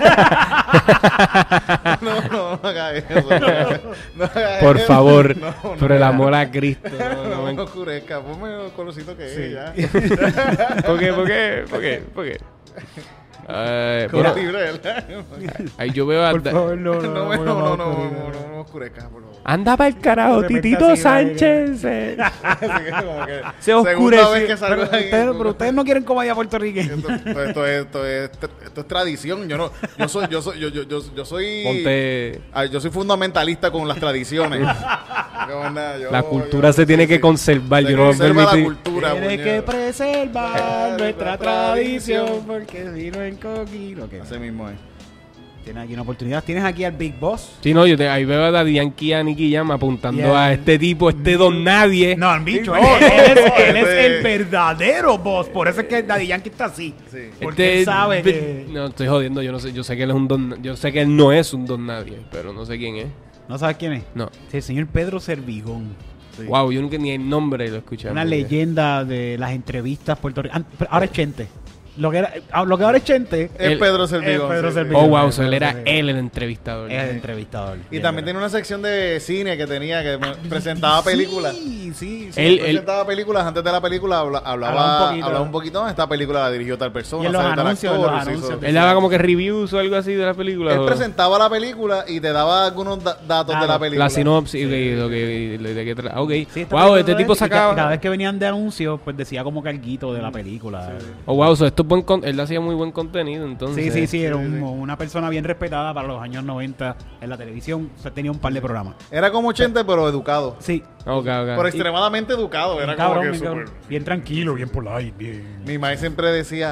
no, no, no haga eso. No haga, no haga Por eso. favor, No, no por el haga. amor a Cristo. No, no No, me- no oscurezca. Ponme el colorcito que Sí. es ya. ¿Por qué? ¿Por qué? ¿Por qué? ¿Por qué? Eh, Como mira, libre, ¿verdad? ahí yo veo a... Por favor, no, No, no, no, no, no, no, no, no, no, no, no, no oscurezca, por favor. Anda para el carajo, De repente Titito así, Sánchez. eh. Así que como que Se segunda oscureció. vez que salgo Pero, ahí, ustedes, como- pero ustedes no quieren comedia puertorriqueña. Esto, esto, esto es, esto, es, esto es tradición. Yo no, yo soy, yo soy, yo, yo, yo, yo soy, Ponte... ah, yo soy fundamentalista con las tradiciones. Yo, nada, yo- La cultura yo- se tiene sí, que sí. conservar. Se Yo no voy a conserva la permitir- cultura. Tienes puñeta. que preservar Eh, nuestra la tradición tradición. porque si no en coquino. Okay. Así mismo es. Tienes aquí una oportunidad. Tienes aquí al Big Boss. Sí, no, yo te- ahí veo a Daddy Yankee y a Nicky Jam apuntando Yeah. a este tipo, este don nadie. No, han dicho. No, él, no, él es, no, él es este- el verdadero boss. Por eso es que Daddy Yankee está así. Sí. Porque él sabe ve- que... No, estoy jodiendo, yo no sé, yo sé que él es un don, yo sé que él no es un don nadie, pero no sé quién es. ¿No sabes quién es? No. Sí, el señor Pedro Servigón. Sí. Wow, yo nunca ni el nombre lo escuché. Una leyenda de las entrevistas puertorriqueñas. Ahora es Chente. Lo que, era, ah, lo que ahora es Chente Es El- Pedro Servigón. es Pedro sí, sí. Servigón. Oh, wow, Sí, so él era sí. él el entrevistador. es el entrevistador. Y también tiene una sección de cine que tenía, que me- presentaba películas. Sí, sí, sí. Él- presentaba películas, antes de la película habla- hablaba, Hablaba un hablaba, poquito. un poquito, "No, esta película la dirigió tal persona, Y en los sale tal anuncios, actor", en los y se hizo- anuncios. Él daba como que reviews o algo así de la película. Él o- presentaba la película y te daba algunos da- datos de la Datos. película. la sinopsis, ok, ok, ¿de qué tra- ok. Sí, esta Wow, película este es- tipo y ca- sacaba. Cada vez que venían de anuncios, pues decía como que alguito de la película. Oh, wow, so esto es buen con- él hacía muy buen contenido, entonces. Sí, sí, sí, era sí, un- sí. una persona bien respetada para los años noventa en la televisión. O sea, tenía un par de programas. Era como Chente, pero educado. Sí. Ok, ok. Pero extremadamente educado. Era Bien cabrón, como que bien, cabrón. súper... Bien tranquilo, bien polite, bien... Mi madre siempre decía,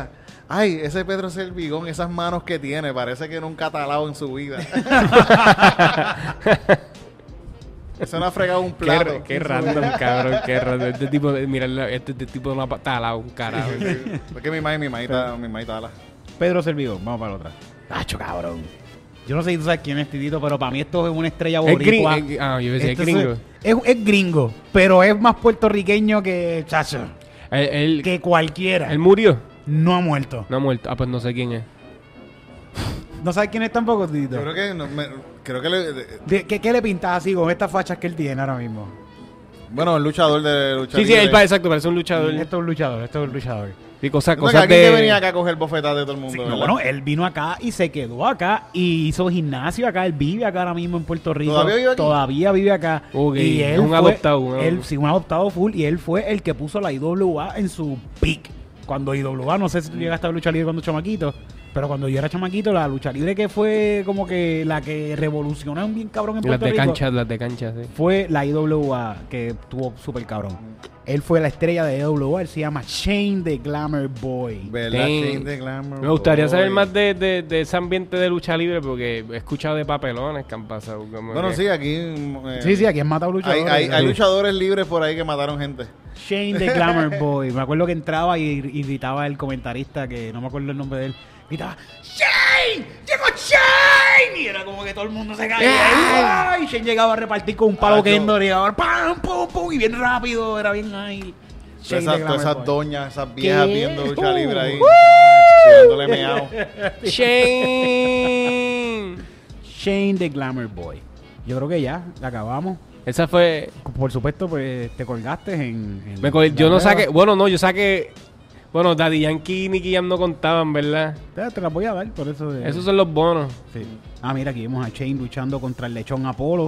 ay, ese Pedro Selvigón, esas manos que tiene, parece que nunca ha talado en su vida. Eso no ha fregado un plato. Qué, qué random, cabrón, qué random. Este tipo, de, mira, este, este tipo no ha talado un carajo. Porque mi mamá y mi mamá ta- mi mamá tala. Pedro Servigo, vamos para la otra. Tacho, cabrón. Yo no sé si tú sabes quién es Titito, pero para mí esto es una estrella Es gringo. boricua. Ah, yo decía, es Esto gringo. Es, es gringo, pero es más puertorriqueño que chacho, Él, él, que cualquiera. él murió. No ha muerto. No ha muerto. Ah, pues no sé quién es. ¿No sabes quién es tampoco, Titito? Yo creo que, no, me- creo que le, de- De- ¿Qué, ¿Qué le pintas así con estas fachas que él tiene ahora mismo? bueno, el luchador de lucha Sí, sí, libre. él, pa- exacto, parece un luchador. Esto es un luchador, esto es un luchador. Y cosas, No, cosas que aquí que venía de... acá a coger bofetadas de todo el mundo. Sí, no, ¿verdad? bueno, él vino acá y se quedó acá y hizo gimnasio acá. Él vive acá ahora mismo en Puerto Rico. ¿Todavía vive aquí? Todavía vive acá. Ok, y es él un fue- adoptado, un Él, adoptado. sí, un adoptado full. Y él fue el que puso la I W A en su peak. Cuando I W A, no sé si tú llegaste a lucha libre cuando chamaquito, pero cuando yo era chamaquito, la lucha libre que fue como que la que revolucionó un bien cabrón en Las Puerto de Rico cancha, las de cancha, sí. fue la I W A, que tuvo súper cabrón. Él fue la estrella de I W A, él se llama Shane the Glamour Boy. ¿Verdad? Dang. Shane the Glamour Me gustaría Boy. saber más de, de, de ese ambiente de lucha libre porque he escuchado de papelones que han pasado. Como Bueno, que- sí, aquí... eh, Sí, sí, aquí han matado Hay, luchadores. hay, hay Sí. luchadores libres por ahí que mataron gente. Shane the Glamour Boy. Me acuerdo que entraba y, y gritaba el comentarista, que no me acuerdo el nombre de él. Gritaba, ¡Shane! ¡Llegó Shane! Y era como que todo el mundo se caía. Y Shane llegaba a repartir con un palo Ah, yo- Kendo. Llegaba, ¡pam, pum, pum! Y bien rápido, era bien ahí. Todas Shane the esas, todas Glamour esas Boy. doñas, esas viejas ¿Qué? viendo lucha Uh, libre ahí. uh. Tirándole meao. Shane. Shane the Glamour Boy. Yo creo que ya, la acabamos. Esa fue... Por supuesto, pues te colgaste en. en Me cogí- la yo no nueva. saqué... Bueno, no, yo saqué... Bueno, Daddy Yankee y Nicky Jam no contaban, ¿verdad? Te, te la voy a dar, por eso. de- Esos son los bonos. Sí. Ah, mira, aquí vemos a Shane luchando contra el lechón Apolo.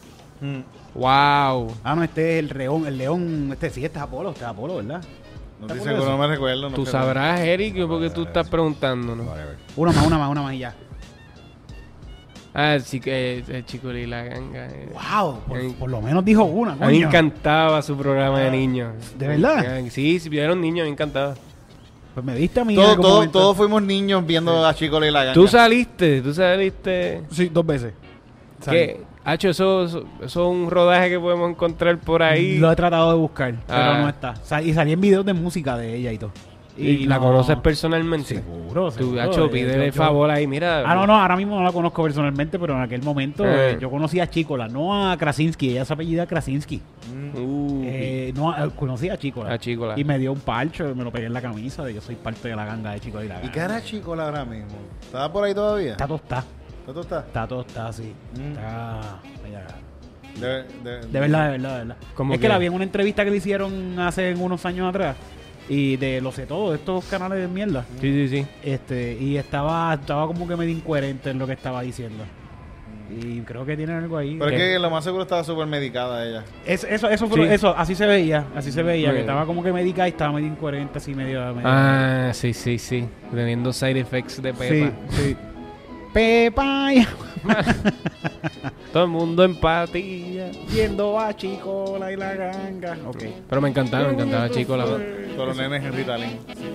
Wow. Ah, no, este es el león, el león, este sí, este es Apolo, este es Apolo, ¿verdad? No ¿Te estoy acuerdas seguro, de no me recuerdo. No Tú sé. sabrás, Eric, porque tú estás preguntando, ¿no? Una más, una más, una más y ya. Ah, sí que el chico y la ganga. eh. Wow, por, Ay. por lo menos dijo una, A mí me coño. encantaba su programa de niños. ¿De verdad? Ah, Sí, si yo era un niño, me encantaba. Pues me diste a mí en Todo- algún todo- momento. todos fuimos niños viendo a Chico y la Ganga. Tú saliste, tú saliste. Sí, dos veces. ¿Qué? Hacho, eso, eso, eso es un rodaje que podemos encontrar por ahí. Lo he tratado de buscar, pero Ah. no está. Sa- y salí en videos de música de ella y todo. Y la no- conoces personalmente. Seguro, Tú, seguro. Hacho, Yo- pídele yo- favor ahí, mira. Ah, no, no, ahora mismo no la conozco personalmente, pero en aquel momento Eh. eh, yo conocí a Chicola, no a Krasinski, ella se apellida Krasinski. Uh, Eh, no, eh, conocí a Chicola. A Chicola. Y me dio un parcho, me lo pegué en la camisa de yo soy parte de la ganga de Chicola y la ¿Y ganga. qué hará Chico ahora mismo? ¿Estaba por ahí todavía? Está tostada, ¿Está tú estás? está tostada, así. Mm. Está... mira, De, de, de verdad, de verdad, de verdad. ¿Cómo Es que que? la vi en una entrevista que le hicieron hace unos años atrás y de Lo Sé Todo, de estos canales de mierda. Sí, sí, sí. Este, y estaba, estaba como que medio incoherente en lo que estaba diciendo. Y creo que tiene algo ahí. Pero es ¿Qué? que lo más seguro estaba súper medicada ella. Es- eso, eso, fue, Sí. eso, así se veía, así se veía, Muy que bien. estaba como que médica y estaba medio incoherente, así medio... medio Ah, sí, sí, sí. Teniendo side effects de sí, Pepa. sí. Pepa, y- Todo el mundo en patilla. viendo a Chicola y la ganga. Ok. Pero me encantaba, me encantaba, chico. La... Coronel Henry Talín.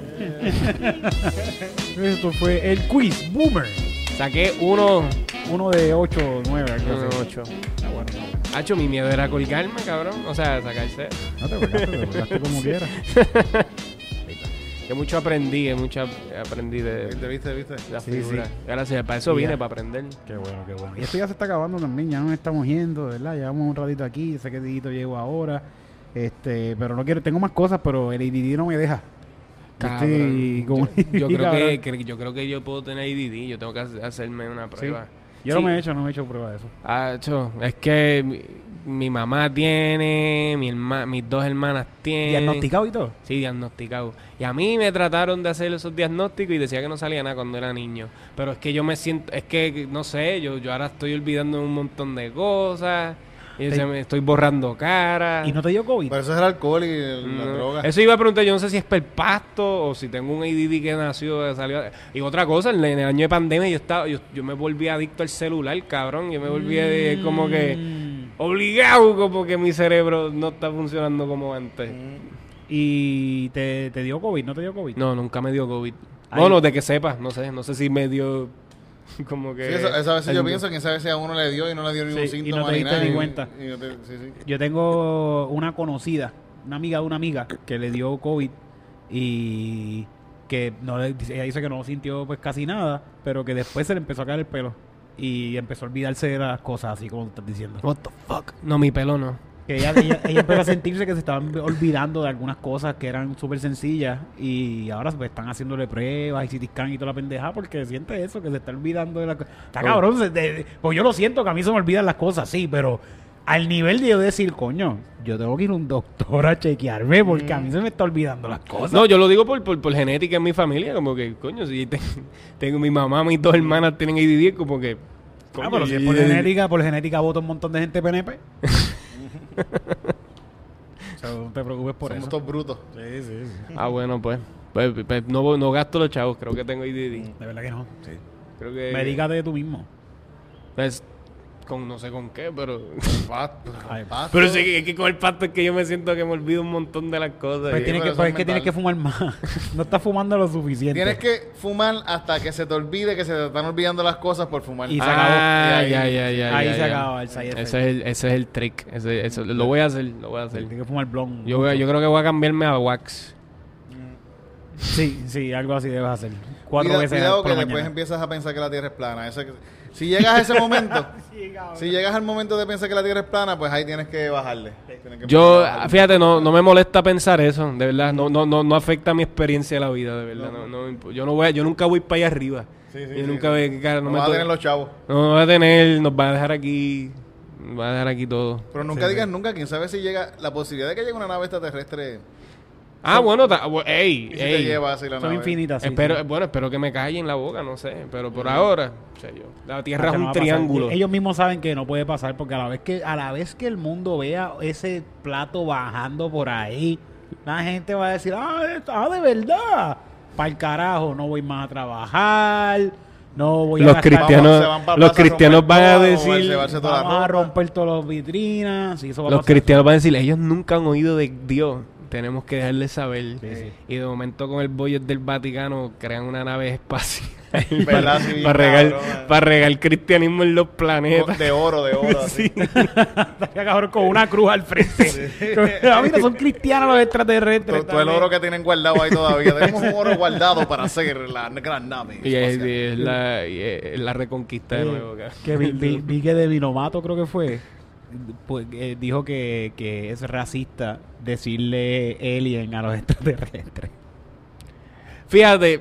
Esto fue el quiz Boomer. Saqué uno, Uno de ocho, nueve, algo uno así. ocho. Está bueno, está bueno. Hacho, mi miedo era colgarme, cabrón. O sea, sacarse. No te colgaste, te colgaste como quieras. Que mucho aprendí, que mucho ap- aprendí de ¿Viste, viste, viste? la Sí, figura. sí. Gracias, para eso Sí, vine, ya. para aprender. Qué bueno, qué bueno. Y esto ya se está acabando también, ya nos estamos yendo, ¿verdad? Llevamos un ratito aquí, yo sé que Didito llegó ahora. Este, pero no quiero, tengo más cosas, pero el I D D no me deja. Yo estoy Cabrón. como- Yo, yo creo cabrón. que, que- yo creo que yo puedo tener I D D. Yo tengo que hace- hacerme una Sí. prueba. Yo Sí. no me he hecho, no me he hecho prueba de eso. Hacho, es que mi, mi mamá tiene, mi herma- mis dos hermanas tienen. ¿Diagnosticado y todo? Sí, diagnosticado. Y a mí me trataron de hacer esos diagnósticos y decía que no salía nada cuando era niño. Pero es que yo me siento, es que no sé, yo, yo ahora estoy olvidando un montón de cosas. Y Te- se me estoy borrando caras. ¿Y no te dio COVID? Pero eso es el alcohol y el- la No. droga. Eso iba a preguntar, yo no sé si es per pasto o si tengo un A D D que nació, salió. Y otra cosa, en el año de pandemia yo estaba, yo, yo me volví adicto al celular, cabrón. Yo me volví de- como que Mm. obligado, como que mi cerebro no está funcionando como antes. ¿Y te, te dio COVID? ¿No te dio COVID? No, nunca me dio COVID. Ahí- Bueno, de que sepa, no sé, no sé si me dio como que... Sí, eso, eso a veces el- yo pienso, quién sabe si a uno le dio y no le dio ningún Sí, y síntoma no te ni diste nada. ni y- cuenta. y no te- sí, sí. Yo tengo una conocida, una amiga de una amiga que le dio COVID y que no le, ella dice que no sintió pues casi nada, pero que después se le empezó a caer el pelo y empezó a olvidarse de las cosas, así como estás diciendo. What the fuck. No, mi pelo no. Que ella, ella, ella empezó a sentirse que se estaban olvidando de algunas cosas que eran súper sencillas y ahora pues están haciéndole pruebas y C T scan y toda la pendejada porque siente eso, que se está olvidando de las cosas. Está Oh. cabrón, se- de- de- pues yo lo siento que a mí se me olvidan las cosas, sí, pero al nivel de yo decir, coño, yo tengo que ir a un doctor a chequearme porque a mí se me está olvidando las cosas. No, yo lo digo por, por, por genética en mi familia, como que, coño, si te- tengo mi mamá, mis dos hermanas tienen A D D, como que... Ah, coño, pero si es por y- genética, por genética vota un montón de gente P N P. O sea, no te preocupes por Somos eso. todos brutos. Sí, sí, sí. Ah, bueno, pues. Pues, pues, no, no gasto los chavos, creo que tengo A D D. De verdad que no. Sí. Creo que... Medícate tú mismo. Pues, con no sé con qué, pero... Pasto, Ay, pasto. Pero sí, es que con el pasto es que yo me siento que me olvido un montón de las cosas. Pues y- tienes pero que, eso pues es es que tienes mental. que fumar más. No estás fumando lo suficiente. Tienes que fumar hasta que se te olvide que se te están olvidando las cosas por fumar. Y se Ah, acabó. ya, ya, ya. Ahí ya, se ya. acaba el side effect. Ese es el, ese es el trick. Ese, eso, lo voy a hacer, lo voy a hacer. Tienes que fumar blond. Yo, voy a- yo creo que voy a cambiarme a wax. Sí, sí, algo así debes hacer. Cuatro Cuida- veces cuidado por que la después mañana. empiezas a pensar que la Tierra es plana. Eso es que- si llegas a ese momento, si llegas al momento de pensar que la Tierra es plana, pues ahí tienes que bajarle. Tienes que Yo, empezar a bajarle. fíjate, no, no me molesta pensar eso, de verdad. No, no, no, no afecta mi experiencia de la vida, de verdad. No, no me impo- yo no voy, a- yo nunca voy para allá arriba. Sí, sí, yo sí, nunca sí. voy, cara, no No me vas a to- tener los chavos. no me va a tener, nos va a dejar aquí, nos va a dejar aquí todo. Pero nunca digas nunca. Quién sabe si llega la posibilidad de que llegue una nave extraterrestre. Ah, bueno, ta- bu- ey, Y si te ey. lleva así la Son nave. infinitas. sí, espero, sí. bueno, espero que me calle en la boca, no sé, pero por ahora, o sea, yo, la Tierra Ah, es que no un va a pasar. triángulo. Ellos mismos saben que no puede pasar porque a la vez que a la vez que el mundo vea ese plato bajando por ahí, la gente va a decir, ah, esto- ah de verdad, para el carajo, no voy más a trabajar, no voy a Los gastar- cristianos, Vamos, se van para los Plaza cristianos Romper van a todo, decir, llevarse toda la vamos a ropa. romper todas las vitrinas, sí, eso va a los pasar. cristianos van a decir, ellos nunca han oído de Dios. Tenemos que dejarles saber. Sí, sí. Y de momento con el bollo del Vaticano crean una nave espacial ¿Verdad? Sí, bien para regar, cabrón, eh. para regar el cristianismo en los planetas. De oro, de oro. así. Estaría cabrón con una cruz al frente. Ah, mira, son cristianos los extraterrestres. Todo, todo el oro que tienen guardado ahí todavía. Tenemos un oro guardado para hacer la gran nave. Y es, espacial. y es la, y es la reconquista de Eh, nuevo. acá. que vi, vi- vi que de Vinomato creo que fue pues, eh, dijo que, que es racista decirle alien a los extraterrestres. Fíjate,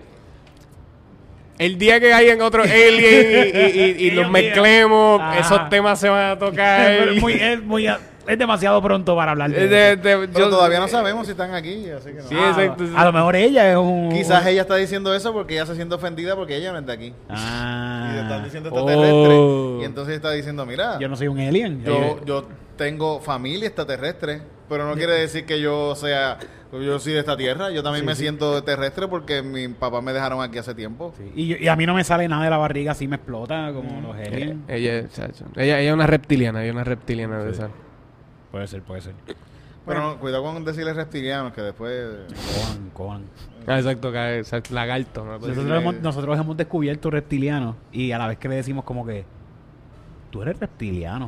el día que hayan otro alien y, y- y- y Ellos nos mezclemos, digan, esos ajá. temas se van a tocar. Pero es, muy, es, muy, es demasiado pronto para hablar de Eh, de- eso. de- Pero yo- todavía no sabemos si están aquí, así que no. Sí, Ah, exacto. a lo mejor ella es un... Quizás ella está diciendo eso porque ella se siente ofendida porque ella no es de aquí. Ah, Y le están diciendo extraterrestre. Oh. Y entonces está diciendo, mira, yo yo, no soy un alien. yo, tengo familia extraterrestre, pero no quiere decir que yo sea, yo soy de esta tierra. Yo también Sí, me sí. siento terrestre porque mi papá me dejaron aquí hace tiempo. Sí, Y, yo- y a mí no me sale nada de la barriga, así me explota como los aliens. Eh, ella, chacho, ella, ella es una reptiliana, ella es una reptiliana de Sí. esa. Puede ser, puede ser. Pero no, cuidado con decirle reptilianos que después... Coan, Coan. Ah, exacto, ca- exacto, lagarto. ¿no? Nosotros hemos, nosotros hemos descubierto reptilianos y a la vez que le decimos como que tú eres reptiliano.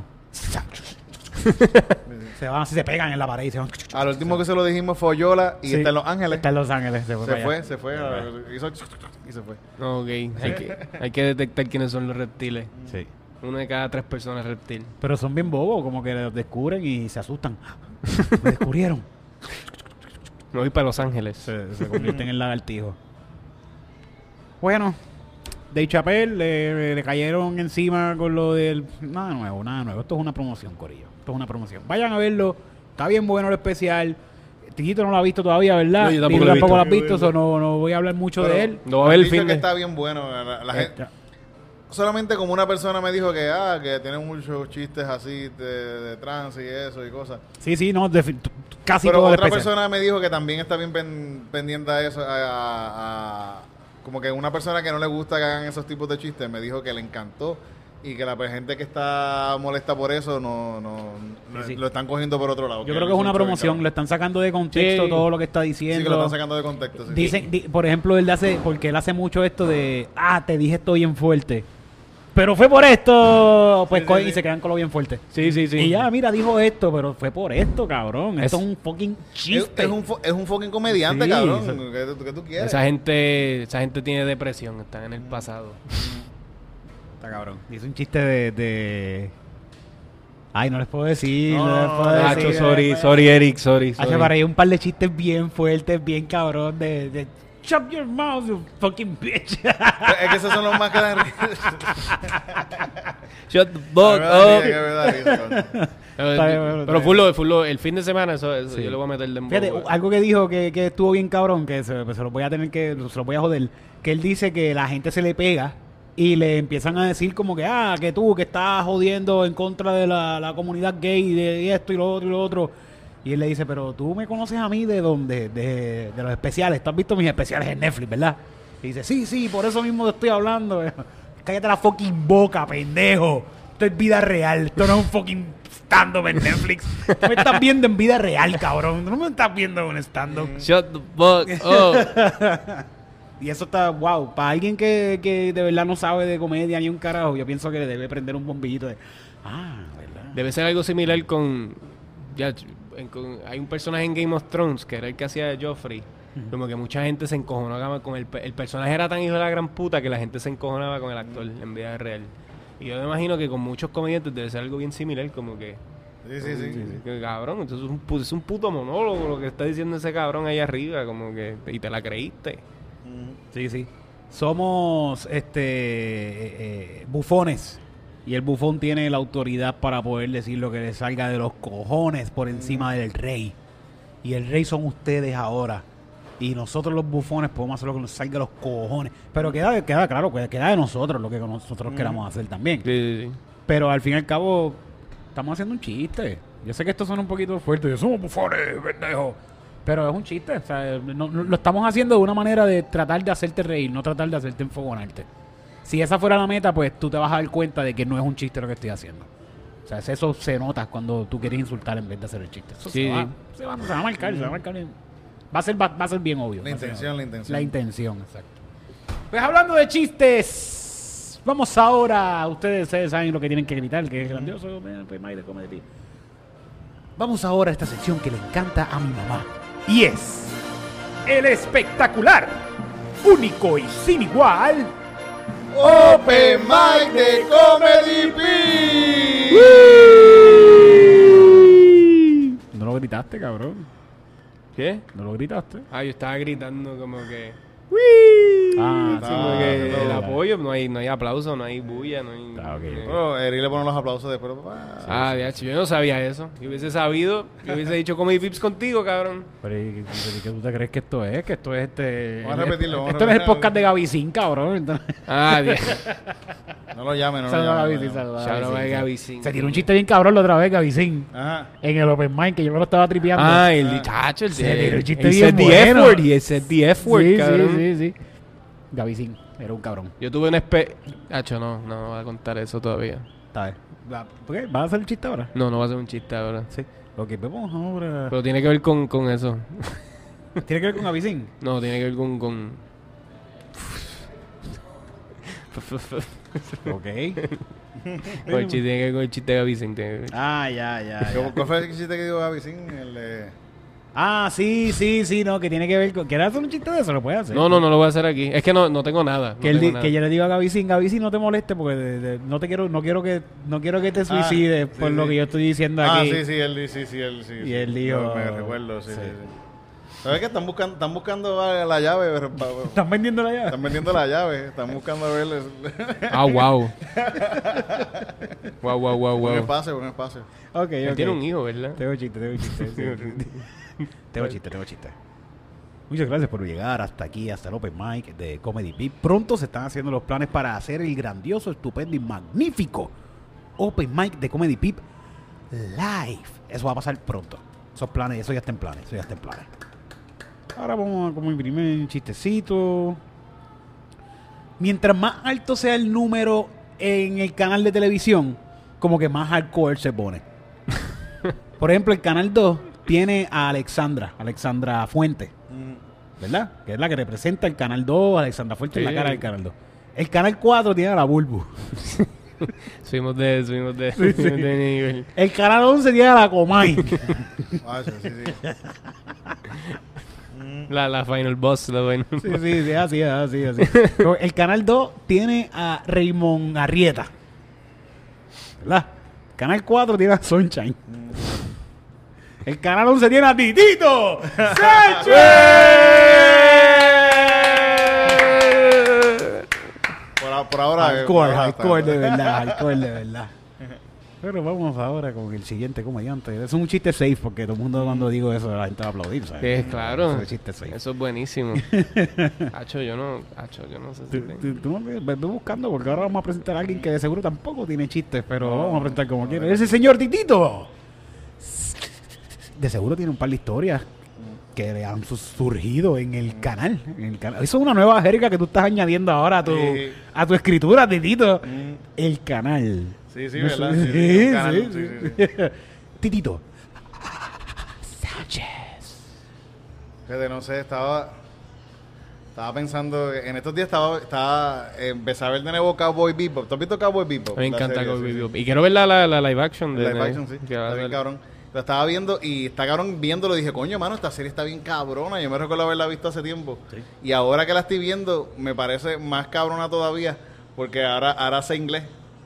se van así, se pegan en la pared y se van. Al último que se lo dijimos fue Oyola y Sí. está en Los Ángeles. Está en Los Ángeles. Se fue. Se para fue, allá. se fue, a- hizo y se fue. Ok, hay que, hay que detectar quiénes son los reptiles. Sí. Uno de cada tres personas es reptil. Pero son bien bobos, como que los descubren y se asustan. Me descubrieron. Me voy para Los Ángeles. Se, se convierten en lagartijos. Bueno, Dave Chappelle le, le cayeron encima con lo del... Nada nuevo, nada nuevo. Esto es una promoción, corillo. Esto es una promoción. Vayan a verlo. Está bien bueno el especial. Tijito no lo ha visto todavía, ¿verdad? No, yo tampoco Tito lo he tampoco lo visto. has visto, so no, no voy a hablar mucho Pero de él. Lo va a ver han el dicho fin que de... está bien bueno. La, la gente, Está- solamente como una persona me dijo que ah que tiene muchos chistes así de, de trans y eso y cosas. Sí, sí, no, defi- t- casi Pero todo el otra especial. persona me dijo que también está bien pen- pendiente a eso, a, a- a- como que una persona que no le gusta que hagan esos tipos de chistes me dijo que le encantó y que la gente que está molesta por eso no, no, no Sí, sí. lo están cogiendo por otro lado. Yo creo que es una promoción, le están sacando de contexto Sí. todo lo que está diciendo. Sí, que lo están sacando de contexto. Sí. Dicen, di- por ejemplo, él hace, porque él hace mucho esto de, ah, te dije esto bien fuerte. Pero fue por esto, pues Sí, sí, cogen sí. y se quedan con lo bien fuerte. Sí, sí, sí. Y ya, mira, dijo esto, pero fue por esto, cabrón. Es- Esto es un fucking Es, chiste. es un, fo- es un fucking comediante, Sí, cabrón. eso- ¿Qué, tú- qué tú quieres? Esa gente, esa gente tiene depresión, están en el pasado. Está cabrón. Hizo un chiste de, de... Ay, no les puedo decir. No, No, les no, puedo no, decir. Nacho, no sorry, les puedo sorry, Eric, sorry, decir. sorry. Hace para ahí un par de chistes bien fuertes, bien cabrón de... de Shut your mouth, you fucking bitch. Es que esos son los más que dan risa. Shut the Me fuck da up. risa, me da risa, coño. Eh, Está bien, bueno, está Pero bien. Fullo, Fullo, el fin de semana, eso, eso Sí. yo le voy a meter de Fíjate, algo que dijo que, que estuvo bien cabrón, que se, se lo voy a tener que, se lo voy a joder, que él dice que la gente se le pega y le empiezan a decir como que, ah, que tú que estás jodiendo en contra de la, la comunidad gay, de esto y lo otro y lo otro. Y él le dice, pero tú me conoces a mí de dónde, de, de los especiales, tú has visto mis especiales en Netflix, ¿verdad? Y dice, sí, sí, por eso mismo te estoy hablando. Cállate la fucking boca, pendejo. Esto es vida real, esto no es un fucking stand-up en Netflix. Tú me estás viendo en vida real, cabrón. Tú no me estás viendo en un stand-up. Shut the fuck up. Y eso está, wow, para alguien que, que de verdad no sabe de comedia ni un carajo, yo pienso que le debe prender un bombillito de, ah, ¿verdad? Debe ser algo similar con, ya, en- con- hay un personaje en Game of Thrones que era el que hacía de Joffrey. Como que mucha gente se encojonaba con el, pe- el personaje, era tan hijo de la gran puta que la gente se encojonaba con el actor en vida real. Y yo me imagino que con muchos comediantes debe ser algo bien similar, como que, Sí, sí, sí. que, cabrón, entonces es un, pu- es un puto monólogo lo que está diciendo ese cabrón ahí arriba, como que, y te la creíste. Sí, sí. Somos este eh, eh, bufones. Y el bufón tiene la autoridad para poder decir lo que le salga de los cojones por encima del rey. Y el rey son ustedes ahora. Y nosotros los bufones podemos hacer lo que nos salga de los cojones. Pero queda, queda claro, queda queda de nosotros lo que nosotros queramos hacer también. Sí, sí, sí. Pero al fin y al cabo, estamos haciendo un chiste. Yo sé que esto suena un poquito fuerte. Yo, somos bufones, pendejo. Pero es un chiste. O sea, no- no- lo estamos haciendo de una manera de tratar de hacerte reír, no tratar de hacerte enfogonarte. Si esa fuera la meta, pues tú te vas a dar cuenta de que no es un chiste lo que estoy haciendo. O sea, eso se nota cuando tú quieres insultar en vez de hacer el chiste. Eso Sí, se, va, sí. se, va, se va a marcar, se va a marcar. bien. Va a ser, va, va a ser bien obvio. La va a ser intención, obvio. la intención. La intención, exacto. Pues hablando de chistes, vamos ahora. Ustedes, ustedes saben lo que tienen que gritar, que es grandioso. Pues, Mike de Comedy. Vamos ahora a esta sección que le encanta a mi mamá. Y es el espectacular, único y sin igual. Open Mic de Comedy P. No lo gritaste, cabrón. ¿Qué? No lo gritaste. Ah, yo estaba gritando como que... Ah, Sí, sí, como que no, el no. apoyo, no hay, no hay aplauso, no hay bulla, no hay... Ah, ok. eh, Bueno, Eri le pone los aplausos después. papá. Ah, ya, yo no sabía eso. Yo hubiese sabido, yo hubiese dicho Comedy Pips contigo, cabrón. Pero ¿y qué, qué- qué tú te crees que esto es? Que esto es este... Vamos a el- repetirlo, vamos a Esto no es el repetirlo. podcast de Gavicín, cabrón. Entonces, Ah, bien. No lo llamen, no lo saluda a llamen. Gavicín, no lo saluda a Shout out a Gavicín. Gavicín. Se tiró un chiste bien cabrón la otra vez, Gavicín. llamen. Ajá. En el Open Mic, que yo me lo estaba tripeando. Ah, el dichacho, el Se de... tiró un chiste he bien said the bueno. F-word, y ese the F-word, sí, cabrón. sí, sí, sí. Gavicín, era un cabrón. Yo tuve un espe... Hacho, no, no voy a contar eso todavía. Está bien. Va- ¿Por qué? ¿Vas a hacer el chiste ahora? No, no va a ser un chiste ahora. Sí. Ok, pues vamos ahora. Pero tiene que ver con, con eso. ¿Tiene que ver con Gavicín? No, tiene que ver con... con... Ok. con el chiste, tiene que ver con el chiste de Gavicín. tiene que ver. Ah, ya, ya, ¿Cómo- ya. ¿Cuál fue el chiste que dijo Gavicín? El de... Ah, sí, sí, sí, no, que tiene que ver con... ¿Quieres hacer un chiste de eso? Lo puedes hacer. No, no, no lo voy a hacer aquí. Es que no, no tengo nada. no Que, él tengo di- nada. que yo le digo a Gavicín, Gavicín, no te moleste porque de- de- no te quiero, no quiero que, no quiero que te suicides sí, por lo sí. que yo estoy diciendo Ah, aquí. sí, sí, él, di- sí, sí, él, sí. Y sí. él dijo- No, me recuerdo, sí, sí. sí, sí. ¿Sabes qué? Están buscando, están buscando ah, la llave. pero- pa- pa- ¿Están vendiendo la llave? Están vendiendo la llave. Están buscando a ver el- Ah, wow. wow, wow, wow, un wow. espacio, un espacio. Ok, Él ok. tiene un hijo, ¿verdad? Tengo chiste, tengo chiste. sí. tengo chiste, tengo chiste. Muchas gracias por llegar hasta aquí, hasta el Open Mic de Comedy Pip. Pronto se están haciendo los planes para hacer el grandioso, estupendo y magnífico Open Mic de Comedy Pip live. Eso va a pasar pronto. Esos planes, eso ya está en planes, eso ya está en planes. Ahora vamos a como imprimir un chistecito. Mientras más alto sea el número en el canal de televisión, como que más hardcore se pone. Por ejemplo, el canal dos tiene a Alexandra, Alexandra Fuente, ¿verdad? Que es la que representa el canal dos, Alexandra Fuente Sí. en la cara del canal dos. El canal cuatro tiene a la Bulbu. Subimos de, subimos de, Sí, sí. subimos de nivel. El canal once tiene a la Comay. Ah, sí, sí, sí. La, la Final Boss, la final Sí, sí, sí, así, así, así. Pero el canal dos tiene a Raymond Arrieta. ¿Verdad? El canal cuatro tiene a Sunshine. El canal once tiene a Titito Sánchez. Por, a- por ahora. Hardcore, por ahora hardcore está- de verdad, hardcore de verdad. Pero vamos ahora con el siguiente comediante. Es un chiste safe porque todo el mundo cuando digo eso la gente va a aplaudir, ¿sabes? Sí, claro. Es un chiste safe. Eso es buenísimo. Hacho, yo no, Hacho, yo no sé si Tú, tengo. tú- tú no me- ve ve buscando porque ahora vamos a presentar a alguien que de seguro tampoco tiene chistes, pero vamos a presentar como quiera. Ese señor Titito. De seguro tiene un par de historias que le han su- surgido en el canal. En el canal. Eso es una nueva jerga que tú estás añadiendo ahora a tu, Sí. a tu escritura, Titito. Mm. El canal. Sí, sí, No ¿verdad? sé- Sí, sí, un canal, sí, sí, sí. sí, sí. Titito Sánchez. Fíjate, no sé, estaba estaba pensando, en estos días estaba, estaba eh, empecé a ver de nuevo Cowboy Bebop. ¿Tú has visto Cowboy Bebop? A mí me La encanta serie, Cowboy sí, sí. Bebop. Y quiero ver la, la, la live action. De, Live action, sí. que va a Está bien ser- cabrón. Lo estaba viendo y está cabrón viéndolo. Dije, coño, mano, esta serie está bien cabrona. Yo me recuerdo haberla visto hace tiempo. Sí. Y ahora que la estoy viendo, me parece más cabrona todavía. Porque ahora, ahora sé inglés.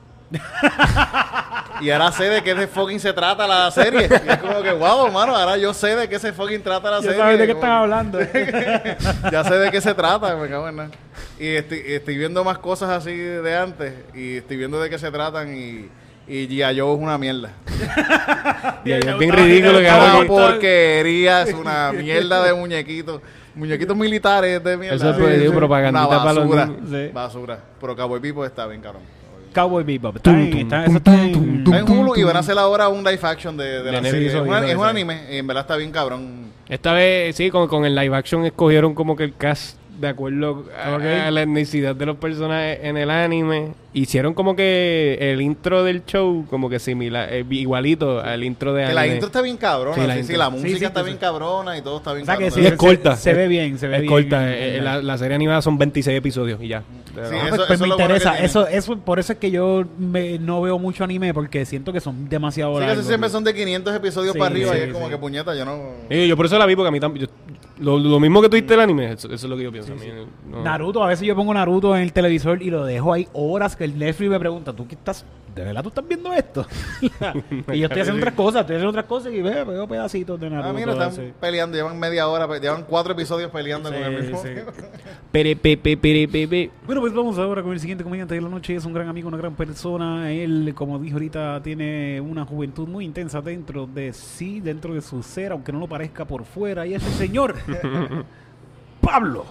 Y ahora sé de qué de fucking se trata la serie. Y es como que, wow, mano, ahora yo sé de qué se fucking trata la Ya serie. sabes de qué Como están que- hablando. ya sé de qué se trata, me cago en nada. Y estoy, estoy viendo más cosas así de antes. Y estoy viendo de qué se tratan. Y, y G I. Joe es una mierda. Y es bien ridículo que Es haga una que- porquería, es una mierda de muñequitos. Muñequitos militares de mierda. Eso es pues, digo, propagandita Una para los basura, niños. Sí. basura. Pero Cowboy Bebop está bien, cabrón. Cowboy Bebop. Está en- está- eso está en- Está en Hulu y van a hacer ahora un live action de, de De la Netflix, serie. Es, eso, una- eso, es un eso. anime y en verdad está bien cabrón. Esta vez, sí, con, con el live action escogieron como que el cast de acuerdo a, Ok. a la etnicidad de los personajes en el anime. Hicieron como que el intro del show como que similar, eh, igualito al intro de Que la anime. intro está bien cabrona. Sí, Sí, la sí, intro. la Sí, música sí, está sí, bien sí. cabrona y todo está bien O sea que cabrón. sí, es corta. Se, se ve bien, se ve es bien. corta. eh, la, la serie animada son veintiséis episodios y ya. Sí, Ah, pues, eso- pues eso me es lo bueno interesa. que tiene. Eso, eso, por eso es que yo me- no veo mucho anime porque siento que son demasiado Sí, que largos. eso siempre son de quinientos episodios Sí, para arriba sí, y es como sí. que puñeta, yo no... Eh, yo por eso la vi porque a mí también... Lo, lo mismo que tú viste el anime, eso, eso es lo que yo pienso. A mí, no- Naruto, a veces yo pongo Naruto en el televisor y lo dejo ahí horas que el Netflix me pregunta, ¿tú qué estás? ¿De verdad tú estás viendo esto? y yo estoy haciendo otras cosas, estoy haciendo otras cosas y veo, veo pedacitos de Naruto. Ah, mira, están así. peleando, llevan media hora, pe- llevan cuatro episodios peleando con el Sí, mismo. sí. Pere, pe, pe, pere, pe, pe. Bueno, pues vamos ahora con el siguiente comediante de la noche. Es un gran amigo, una gran persona. Él, como dijo ahorita, tiene una juventud muy intensa dentro de sí, dentro de su ser, aunque no lo parezca por fuera. Y es el señor Pablo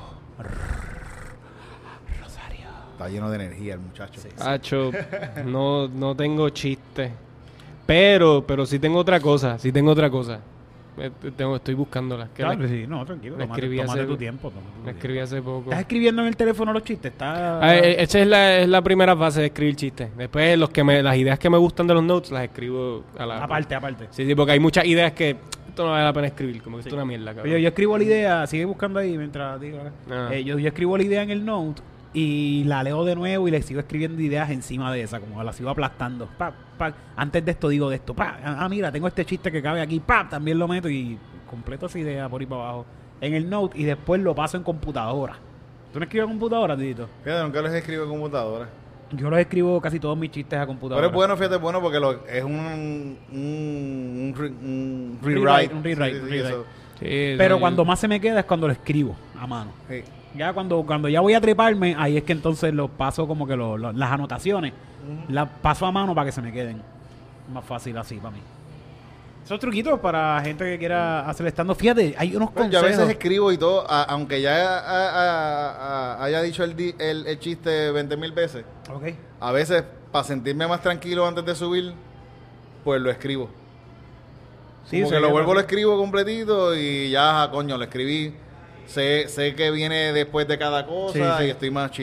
Rosario. Está lleno de energía el muchacho. Hacho, no, no tengo chiste. Pero, pero sí tengo otra cosa, sí tengo otra cosa. Eh, tengo, estoy buscándola. Que Claro, la, sí, no, tranquilo. la Tómate, escribí tómate hace- tu tiempo. tómate tu la tiempo. escribí hace poco. ¿Estás escribiendo en el teléfono los chistes? Está... Ah, eh, esa es la, es la primera fase de escribir chistes. Después los que me, las ideas que me gustan de los notes las escribo a la... aparte, aparte. Sí, sí, porque hay muchas ideas que esto no vale la pena escribir, como que esto es una mierda, cabrón. Oye, yo escribo la idea, sigue buscando ahí mientras digo. acá. Ah. Eh, yo, yo escribo la idea en el note y la leo de nuevo y le sigo escribiendo ideas encima de esa, como la sigo aplastando. Pa, pa. Antes de esto digo de esto. Pa. Ah, mira, tengo este chiste que cabe aquí. Pa, también lo meto y completo esa idea por ahí para abajo en el note y después lo paso en computadora. ¿Tú no escribes en computadora, Tito? Fíjate, nunca los escribo en computadora. Yo los escribo casi todos mis chistes a computadora. Pero es bueno, fíjate, es bueno porque lo, es un, un, un, re- un Rewrite, rewrite. un rewrite, Sí, sí, un sí, rewrite. eso. Sí, Pero sí. cuando más se me queda es cuando lo escribo a mano. Sí. Ya cuando, cuando ya voy a treparme, ahí es que entonces lo paso como que lo- lo- las anotaciones, las paso a mano para que se me queden. Más fácil así para mí. Esos truquitos para gente que quiera hacer estando. Fíjate, hay unos Bueno, yo a consejos. veces escribo y todo, a- aunque ya a- a- a- haya dicho el, di- el, el chiste veinte mil veces, Ok. a veces para sentirme más tranquilo antes de subir, pues lo escribo. Sí, Como se que lo ve vuelvo, así. lo escribo completito y ya, ah, coño, lo escribí. Sé, sé que viene después de cada cosa Sí, sí. y estoy más chilling.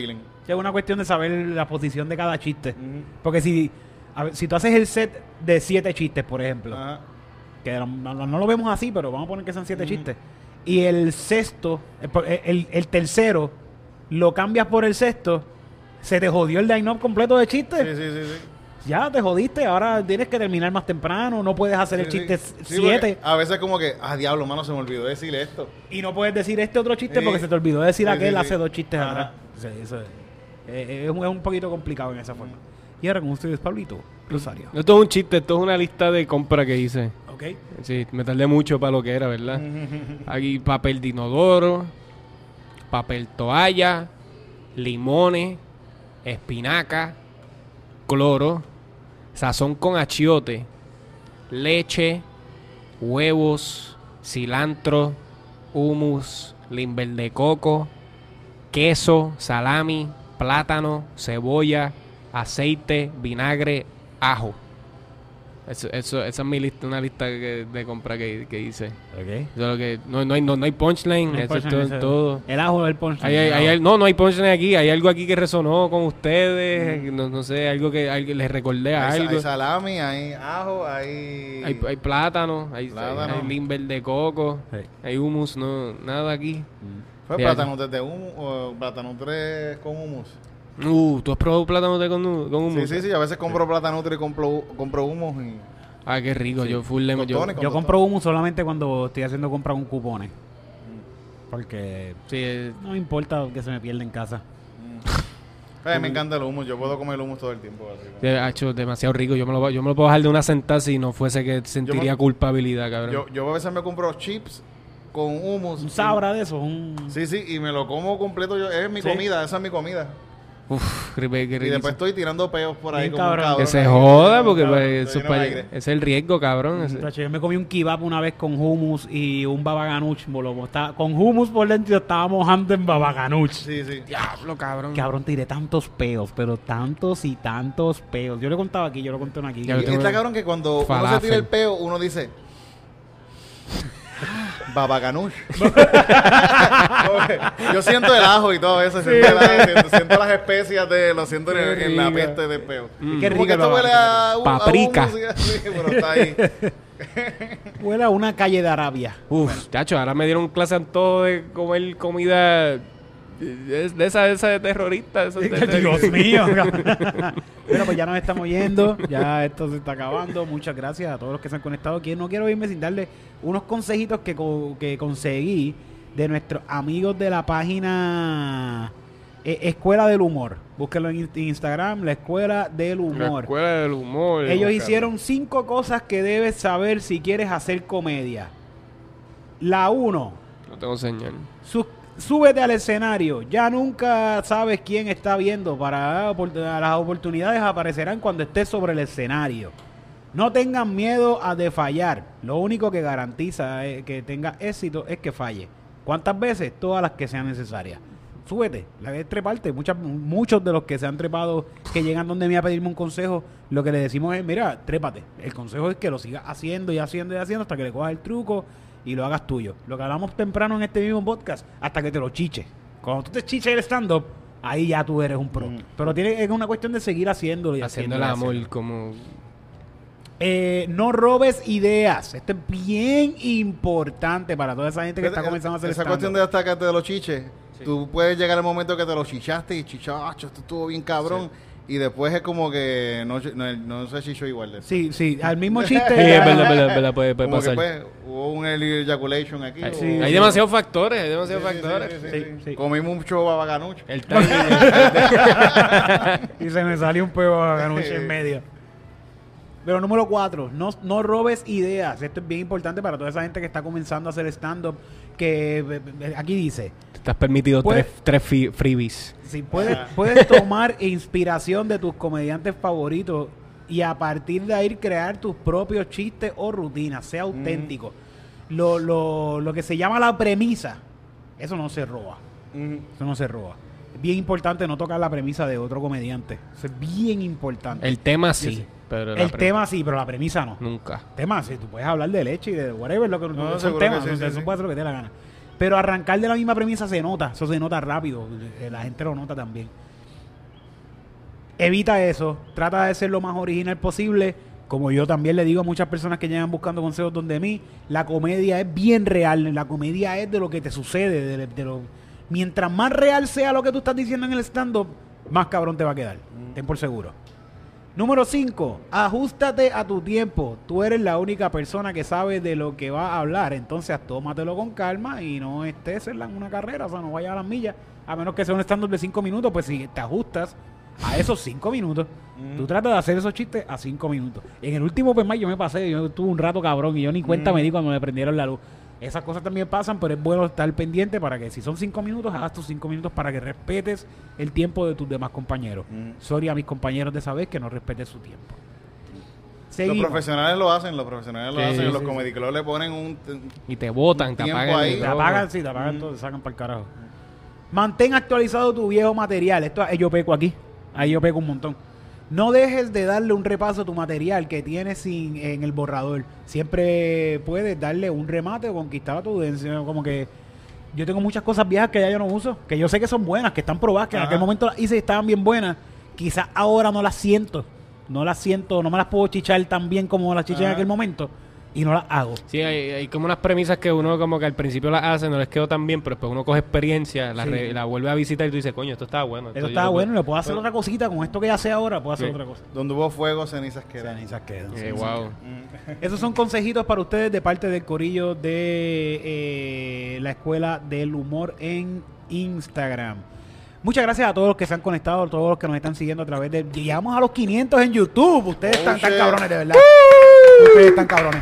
Es una cuestión de saber la posición de cada chiste. Ujú. Porque si, a ver, si tú haces el set de siete chistes, por ejemplo, Ajá. que no, no- no lo vemos así, pero vamos a poner que son siete Ujú. chistes, y el sexto, el, el- el tercero, lo cambias por el sexto, se te jodió el line-up completo de chistes. Sí, sí, sí, sí. Ya te jodiste, ahora tienes que terminar más temprano, no puedes hacer el Sí, sí. chiste Sí, siete porque a veces como que, ah, diablo, mano, se me olvidó decir esto. y no puedes decir este otro chiste Sí. porque se te olvidó decir Sí, aquel sí, hace sí. dos chistes Ajá. atrás. Sí, eso es, eh, es un, es un poquito complicado en esa forma. Y ahora con ustedes, Pablito Rosario. Esto es un chiste, esto es una lista de compra que hice. Ok. Sí, me tardé mucho para lo que era, ¿verdad? Aquí papel de inodoro, papel toalla, limones, espinaca, cloro, sazón con achiote, leche, huevos, cilantro, hummus, limber de coco, queso, salami, plátano, cebolla, aceite, vinagre, ajo. Eso, eso, esa es mi lista, una lista que- de compra que, que hice. Ok. Eso es lo que, no, no hay, no, no hay punchline, No hay eso es punchline, todo, ese- todo. El ajo del punchline. Hay- hay- el hay ajo. al- no, no hay punchline aquí. Hay algo aquí que resonó con ustedes. No, no sé, algo que algo- les recordé a Hay, algo. hay salami, hay ajo, hay... Hay, hay plátano, hay, Plátano. hay limber de coco, Sí. hay hummus, no, nada aquí. ¿Fue Sí, plátano desde humus o plátano tres con humus? Uh, ¿tú has probado plátano de con, con hummus? Sí, sí, sí. A veces compro plátano y compro, compro humus y... Ah, qué rico. Yo full lemon. Yo, Tostones. Yo compro humo solamente cuando estoy haciendo compras con cupones. Porque sí, eh, no me importa que se me pierda en casa. Ay, me encanta el humus. Yo puedo comer humus todo el tiempo. Así. eh, ha hecho demasiado rico. Yo me, lo, yo me lo puedo bajar de una sentada si no fuese que sentiría me- culpabilidad, cabrón. Yo, yo a veces me compro chips con humus. Un sabra de eso, un... Sí, sí, y me lo como completo yo. Es mi Sí. comida, esa es mi comida. Uf, qué rico, qué Y rico. después estoy tirando peos por ahí Bien como un cabrón. cabrón. Que se ahí, joda, como un porque cabrón, pues, estoy eso lleno de pa- aire. es el riesgo, cabrón. Ese- Muchacho, yo me comí un kebab una vez con hummus y un babaganuch. bolo. Estaba- Con hummus por dentro y estaba mojando en babaganuch. Sí, sí. Diablo, cabrón. Cabrón, tiré tantos peos, pero tantos y tantos peos. Yo lo contaba aquí, yo lo conté uno aquí. Y Ya lo tengo- está cabrón que cuando uno se Falafel. tira el peo, uno dice... Babaganush. Yo siento el ajo y todo eso. Siento, el ajo, siento, siento las especias de... Lo siento en, Qué en la rico. peste del peo. Mm. Qué Como rico que el esto huele a... a Paprika. hummus y así, pero está ahí. Huele a una calle de Arabia. Uf, chacho, ahora me dieron clase antojo de comer comida de, de esa, de esa de terrorista. Esa de- de- Dios mío. Bueno, pues ya nos estamos yendo. Ya esto se está acabando. Muchas gracias a todos los que se han conectado aquí. No quiero irme sin darle unos consejitos que, co- que conseguí de nuestros amigos de la página eh, Escuela del Humor. Búsquenlo en in- Instagram, la Escuela del La Humor. escuela del humor. Ellos Buscar. hicieron cinco cosas que debes saber si quieres hacer comedia. La uno, No tengo señal. Su- súbete al escenario. Ya nunca sabes quién está viendo. Para opor- las oportunidades aparecerán cuando estés sobre el escenario. No tengan miedo a de fallar. Lo único que garantiza eh, que tenga éxito es que falle. ¿Cuántas veces? Todas las que sean necesarias. Súbete, la vez treparte. Muchas, muchos de los que se han trepado, que llegan donde mí a pedirme un consejo, lo que le decimos es, mira, trépate. El consejo es que lo sigas haciendo y haciendo y haciendo hasta que le cojas el truco y lo hagas tuyo. Lo que hablamos temprano en este mismo podcast, hasta que te lo chiches. Cuando tú te chiches el stand-up, ahí ya tú eres un pro. Mm. Pero tiene, es una cuestión de seguir haciéndolo y Haciendo el haciéndolo y amor haciéndolo. como... Eh, no robes ideas. Esto es bien importante para toda esa gente que está comenzando a hacer Esa stand-up. cuestión de destacarte de los chiches. Tú puedes llegar al momento que te lo chichaste y chichacho, esto estuvo bien cabrón. Y después es como que no, no, no se chichó igual de eso. Sí, sí, al mismo chiste. Sí, es verdad, es verdad, es verdad, puede, puede Como que pasar. pues hubo un early ejaculation aquí. Hay, o- sí, hay sí. demasiados factores, hay demasiados Sí, sí, factores. sí, sí, Sí, sí. sí. Comí mucho babaganucho. El timing. Y se me salió un peo a ganuche en medio. Pero número cuatro, no, no robes ideas. Esto es bien importante para toda esa gente que está comenzando a hacer stand-up. Que eh, eh, aquí dice, Te has permitido Puede- tres, tres fi- freebies. si puedes, puedes tomar inspiración de tus comediantes favoritos y a partir de ahí crear tus propios chistes o rutinas. Sea auténtico. Lo, lo, lo que se llama la premisa, eso no se roba. Eso no se roba. Es bien importante no tocar la premisa de otro comediante. Eso es bien importante. El tema Sí, sí, sí. pero la El pre- tema sí, pero la premisa no. nunca. Temas, sí, tú puedes hablar de leche y de whatever, lo que No, son seguro temas, que sí, o sea, sí, eso sí. puede hacer lo que te dé la gana. Pero arrancar de la misma premisa se nota, eso se nota rápido, eh, la gente lo nota también. evita eso, trata de ser lo más original posible. Como yo también le digo a muchas personas que llegan buscando consejos donde mí, la comedia es bien real, la comedia es de lo que te sucede, de, de lo, mientras más real sea lo que tú estás diciendo en el stand-up, más cabrón te va a quedar, mm. ten por seguro. Número cinco, ajústate a tu tiempo. Tú eres la única persona que sabe de lo que va a hablar, entonces tómatelo con calma y no estés en una carrera, o sea, no vayas a las millas, a menos que sea un stand-up de cinco minutos, pues si te ajustas a esos cinco minutos, mm. tú tratas de hacer esos chistes a cinco minutos. En el último open mic yo me pasé, yo tuve un rato cabrón y yo ni cuenta mm. me di cuando me prendieron la luz. Esas cosas también pasan, pero es bueno estar pendiente para que si son cinco minutos, hagas tus cinco minutos para que respetes el tiempo de tus demás compañeros. Mm. Sorry a mis compañeros de esa vez que no respeten su tiempo. Seguimos. Los profesionales lo hacen, los profesionales lo sí, hacen, sí, los sí. comedy clubs le ponen un... Y te botan, te apagan. ahí. Te apagan, sí, te apagan mm. todo, te sacan para el carajo. Mantén actualizado tu viejo material. Esto yo peco aquí. Ahí yo pego un montón. No dejes de darle un repaso a tu material que tienes sin, en el borrador. Siempre puedes darle un remate o conquistar a tu audiencia. Como que yo tengo muchas cosas viejas que ya yo no uso, que yo sé que son buenas, que están probadas, que Ajá. en aquel momento las hice y estaban bien buenas. Quizás ahora no las siento. No las siento, no me las puedo chichar tan bien como las chiché en aquel momento. Y no las hago. Sí, hay, hay como unas premisas que uno como que al principio las hace, no les quedó tan bien, pero después uno coge experiencia, la, sí. re, la vuelve a visitar y tú dices, coño, esto estaba bueno. Esto, esto estaba bueno, puedo... le puedo hacer pero... otra cosita con esto que ya sé ahora, puedo hacer sí. otra cosa. Donde hubo fuego, cenizas quedan. Cenizas quedan. Eh, wow. Esos son consejitos para ustedes de parte del corillo de eh, la Escuela del Humor en Instagram. Muchas gracias a todos los que se han conectado, a todos los que nos están siguiendo a través de... Llegamos a los quinientos en YouTube. Ustedes oh, están tan cabrones, de verdad. ¡Woo! Ustedes están cabrones.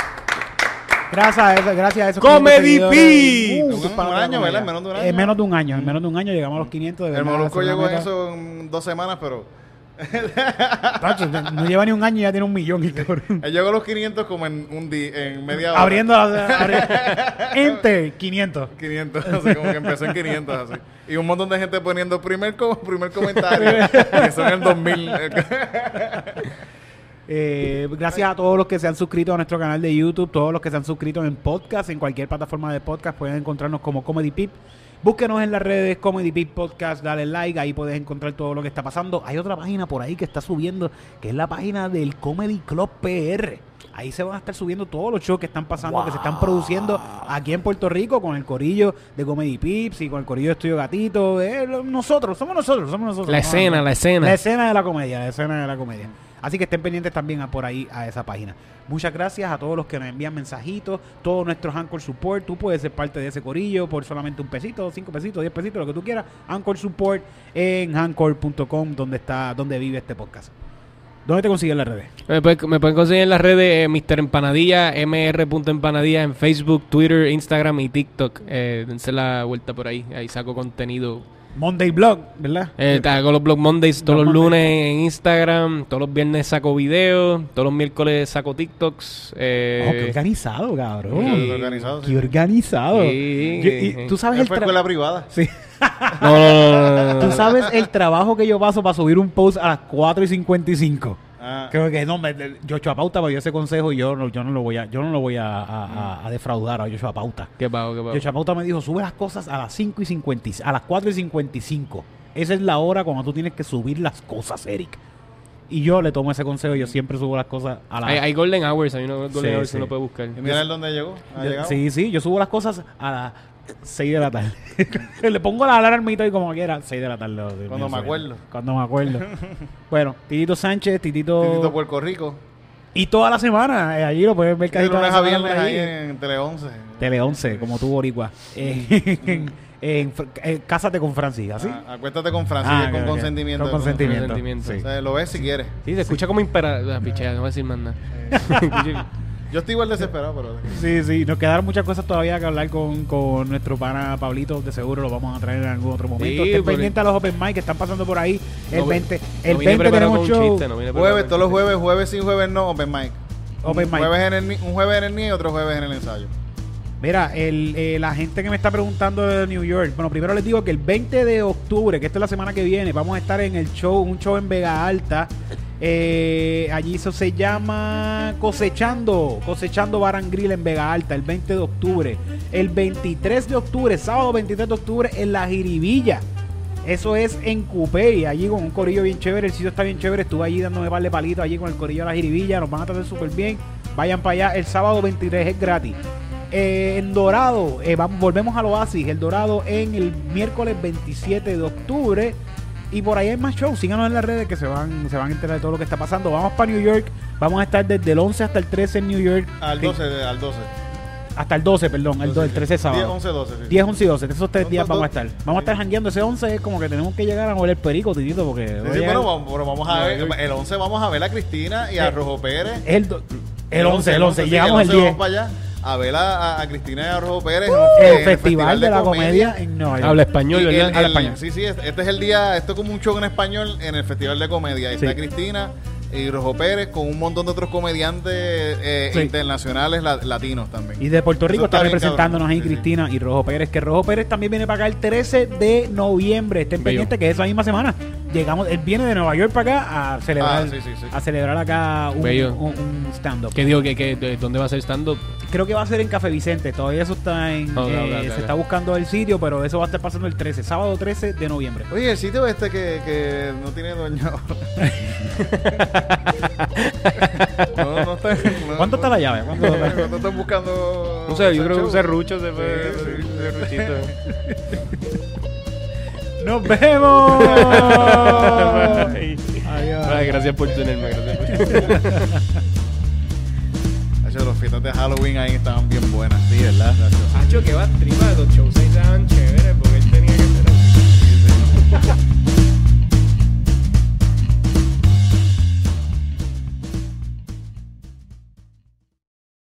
Gracias a eso, gracias a eso. Comedy P. Uh, un año, ¿verdad? En menos de un año. En menos de un año, en menos de un año llegamos a los quinientos. De el Molusco llegó en eso en dos semanas, pero... Tacho, no lleva ni un año y ya tiene un millón. Y él llegó a los quinientos como en un día, en media hora. Abriendo la... Enter, quinientos. quinientos, así como que empezó en quinientos, así. Y un montón de gente poniendo primer, co primer comentario. Eso en el dos mil. Eh, gracias a todos los que se han suscrito a nuestro canal de YouTube, todos los que se han suscrito en podcast, en cualquier plataforma de podcast, pueden encontrarnos como Comedy Pip. Búsquenos en las redes Comedy Pip Podcast, dale like, ahí puedes encontrar todo lo que está pasando. Hay otra página por ahí que está subiendo, que es la página del Comedy Club P R. Ahí se van a estar subiendo todos los shows que están pasando, wow. que se están produciendo aquí en Puerto Rico con el corillo de Comedy Pips y con el corillo de Estudio Gatito. Eh, nosotros, somos nosotros, somos nosotros. La no, escena, no, la escena. La escena de la comedia, la escena de la comedia. Así que estén pendientes también a por ahí a esa página. Muchas gracias a todos los que nos envían mensajitos, todos nuestros Anchor Support. Tú puedes ser parte de ese corillo por solamente un pesito, cinco pesitos, diez pesitos, lo que tú quieras. Anchor Support en anchor punto com, donde está, donde vive este podcast. ¿Dónde te consiguen las redes? Me, puede, me pueden conseguir en las redes eh, mister Empanadilla, mr.empanadilla en Facebook, Twitter, Instagram y TikTok. Eh, dense la vuelta por ahí. Ahí saco contenido. Monday Blog, ¿verdad? Eh, hago los Blog Mondays todos los, los lunes Monday. En Instagram. Todos los viernes saco videos. Todos los miércoles saco TikToks. Eh, oh, qué organizado, cabrón. Sí. Qué organizado. Qué organizado. Sí. Yo, y, ¿tú sabes el fue escuela privada? Sí. No, no, no, no, ¿Tú sabes el trabajo que yo paso para subir un post a las cuatro y cincuenta y cinco? Ah. Creo que no, me, Joshua Pauta me dio ese consejo y yo no, yo no lo voy a, yo no lo voy a, a, a, a defraudar a Joshua Pauta. ¿Qué pago, qué pago? Joshua Pauta me dijo, sube las cosas a las cinco y cincuenta, a las cuatro y cincuenta y cinco. Esa es la hora cuando tú tienes que subir las cosas, Eric. Y yo le tomo ese consejo, yo siempre subo las cosas a las... Hay, hay Golden Hours, hay unos Golden sí, Hours sí. que uno puede buscar. ¿Y mira dónde llegó? ¿Ha yo, llegado? Sí, sí, yo subo las cosas a las seis de la tarde. Le pongo la alarmita y como quiera, seis de la tarde. Cuando me acuerdo. Cuando me acuerdo. Bueno, Titito Sánchez, Titito... Titito Puerto Rico. Y toda la semana, eh, allí lo pueden ver casi toda la semana. Viernes ahí en Tele once. Tele once, como tú, Boricua. Eh, en, en, en, Cásate con Francis, ¿así? Ah, acuéstate con Francis, ah, con okay, consentimiento. Con consentimiento. consentimiento. Sí. O sea, lo ves si quieres. Sí, se escucha sí. como imperativo. Ah, pichea, no voy a decir más nada. Yo estoy igual desesperado, pero... Sí, sí, nos quedaron muchas cosas todavía que hablar con, con nuestro pana Pablito. De seguro lo vamos a traer en algún otro momento. Sí, Estén pendientes a los open mic que están pasando por ahí. El no, veinte, el no veinte tenemos show. Chiste, no jueves, todos los jueves, jueves sin jueves no, open mic. Open un, mic. Jueves en el, un jueves en el N I E y otro jueves en el ensayo. Mira, el, eh, la gente que me está preguntando de New York. Bueno, primero les digo que el veinte de octubre, que esta es la semana que viene, vamos a estar en el show, un show en Vega Alta. Eh, allí eso se llama Cosechando, Cosechando Bar and Grill en Vega Alta, el veinte de octubre. El veintitrés de octubre, sábado veintitrés de octubre, en La Jiribilla. Eso es en Coupé, allí con un corillo bien chévere. El sitio está bien chévere. Estuve allí dándome un par de palitos allí con el corillo de la jiribilla. Nos van a tratar súper bien. Vayan para allá. El sábado veintitrés es gratis. Eh, en Dorado, eh, vamos, volvemos al Oasis. El Dorado en el miércoles veintisiete de octubre. Y por ahí hay más shows. Síganos en las redes que se van, se van a enterar de todo lo que está pasando. Vamos para New York. Vamos a estar desde el once hasta el trece en New York. Al doce, al doce. Hasta el doce, perdón, el, doce, el trece sábado. diez, once, doce. Sí. diez, once y doce. Esos tres Son días dos, vamos a dos. estar. Vamos a estar jangueando. Ese once es como que tenemos que llegar a mover el perico, titito, porque... Sí, voy a sí, llegar- bueno, vamos, pero vamos a ver, el once vamos a ver a Cristina y a Eh, Rojo Pérez. es el, do- el once, el once. sí, Llegamos el once diez. Vamos para allá a ver a, a Cristina y a Rojo Pérez. El en Festival de la Comedia en Nueva York. Habla español, Y ¿verdad? el- Habla el- español. Sí, sí, este este es el día, esto es como un show en español en el Festival de Comedia. Ahí Sí. está Cristina y Rojo Pérez con un montón de otros comediantes eh, Sí. internacionales la- latinos también. Y de Puerto Rico Eso está, está bien representándonos cabrón. ahí Sí, sí. Cristina y Rojo Pérez, que Rojo Pérez también viene para acá el trece de noviembre. Estén Bello. pendientes que es esa misma semana. Llegamos, él viene de Nueva York para acá a celebrar, Ah, sí, sí, sí. a celebrar acá un, Bello. un- un stand-up. ¿Qué digo? que que de- ¿Dónde va a ser stand-up? Creo que va a ser en Café Vicente. Todavía eso está en. Ok, eh, ok, ok, se ok. está buscando el sitio, pero eso va a estar pasando el trece, sábado trece de noviembre. Oye, el sitio este que, que no tiene dueño. no, no está. no- ¿Cuánto está la llave? ¿Cuánto- ¿Cuánto están buscando? O sea, yo creo que un show? serrucho se Sí, fue. sí. un serruchito. ¡Nos vemos! Ay. Adiós. Ay, gracias por tenerme. Gracias por Hacho, los fiestas de Halloween ahí estaban bien buenas. Sí, ¿verdad? Hacho, que va tripa de los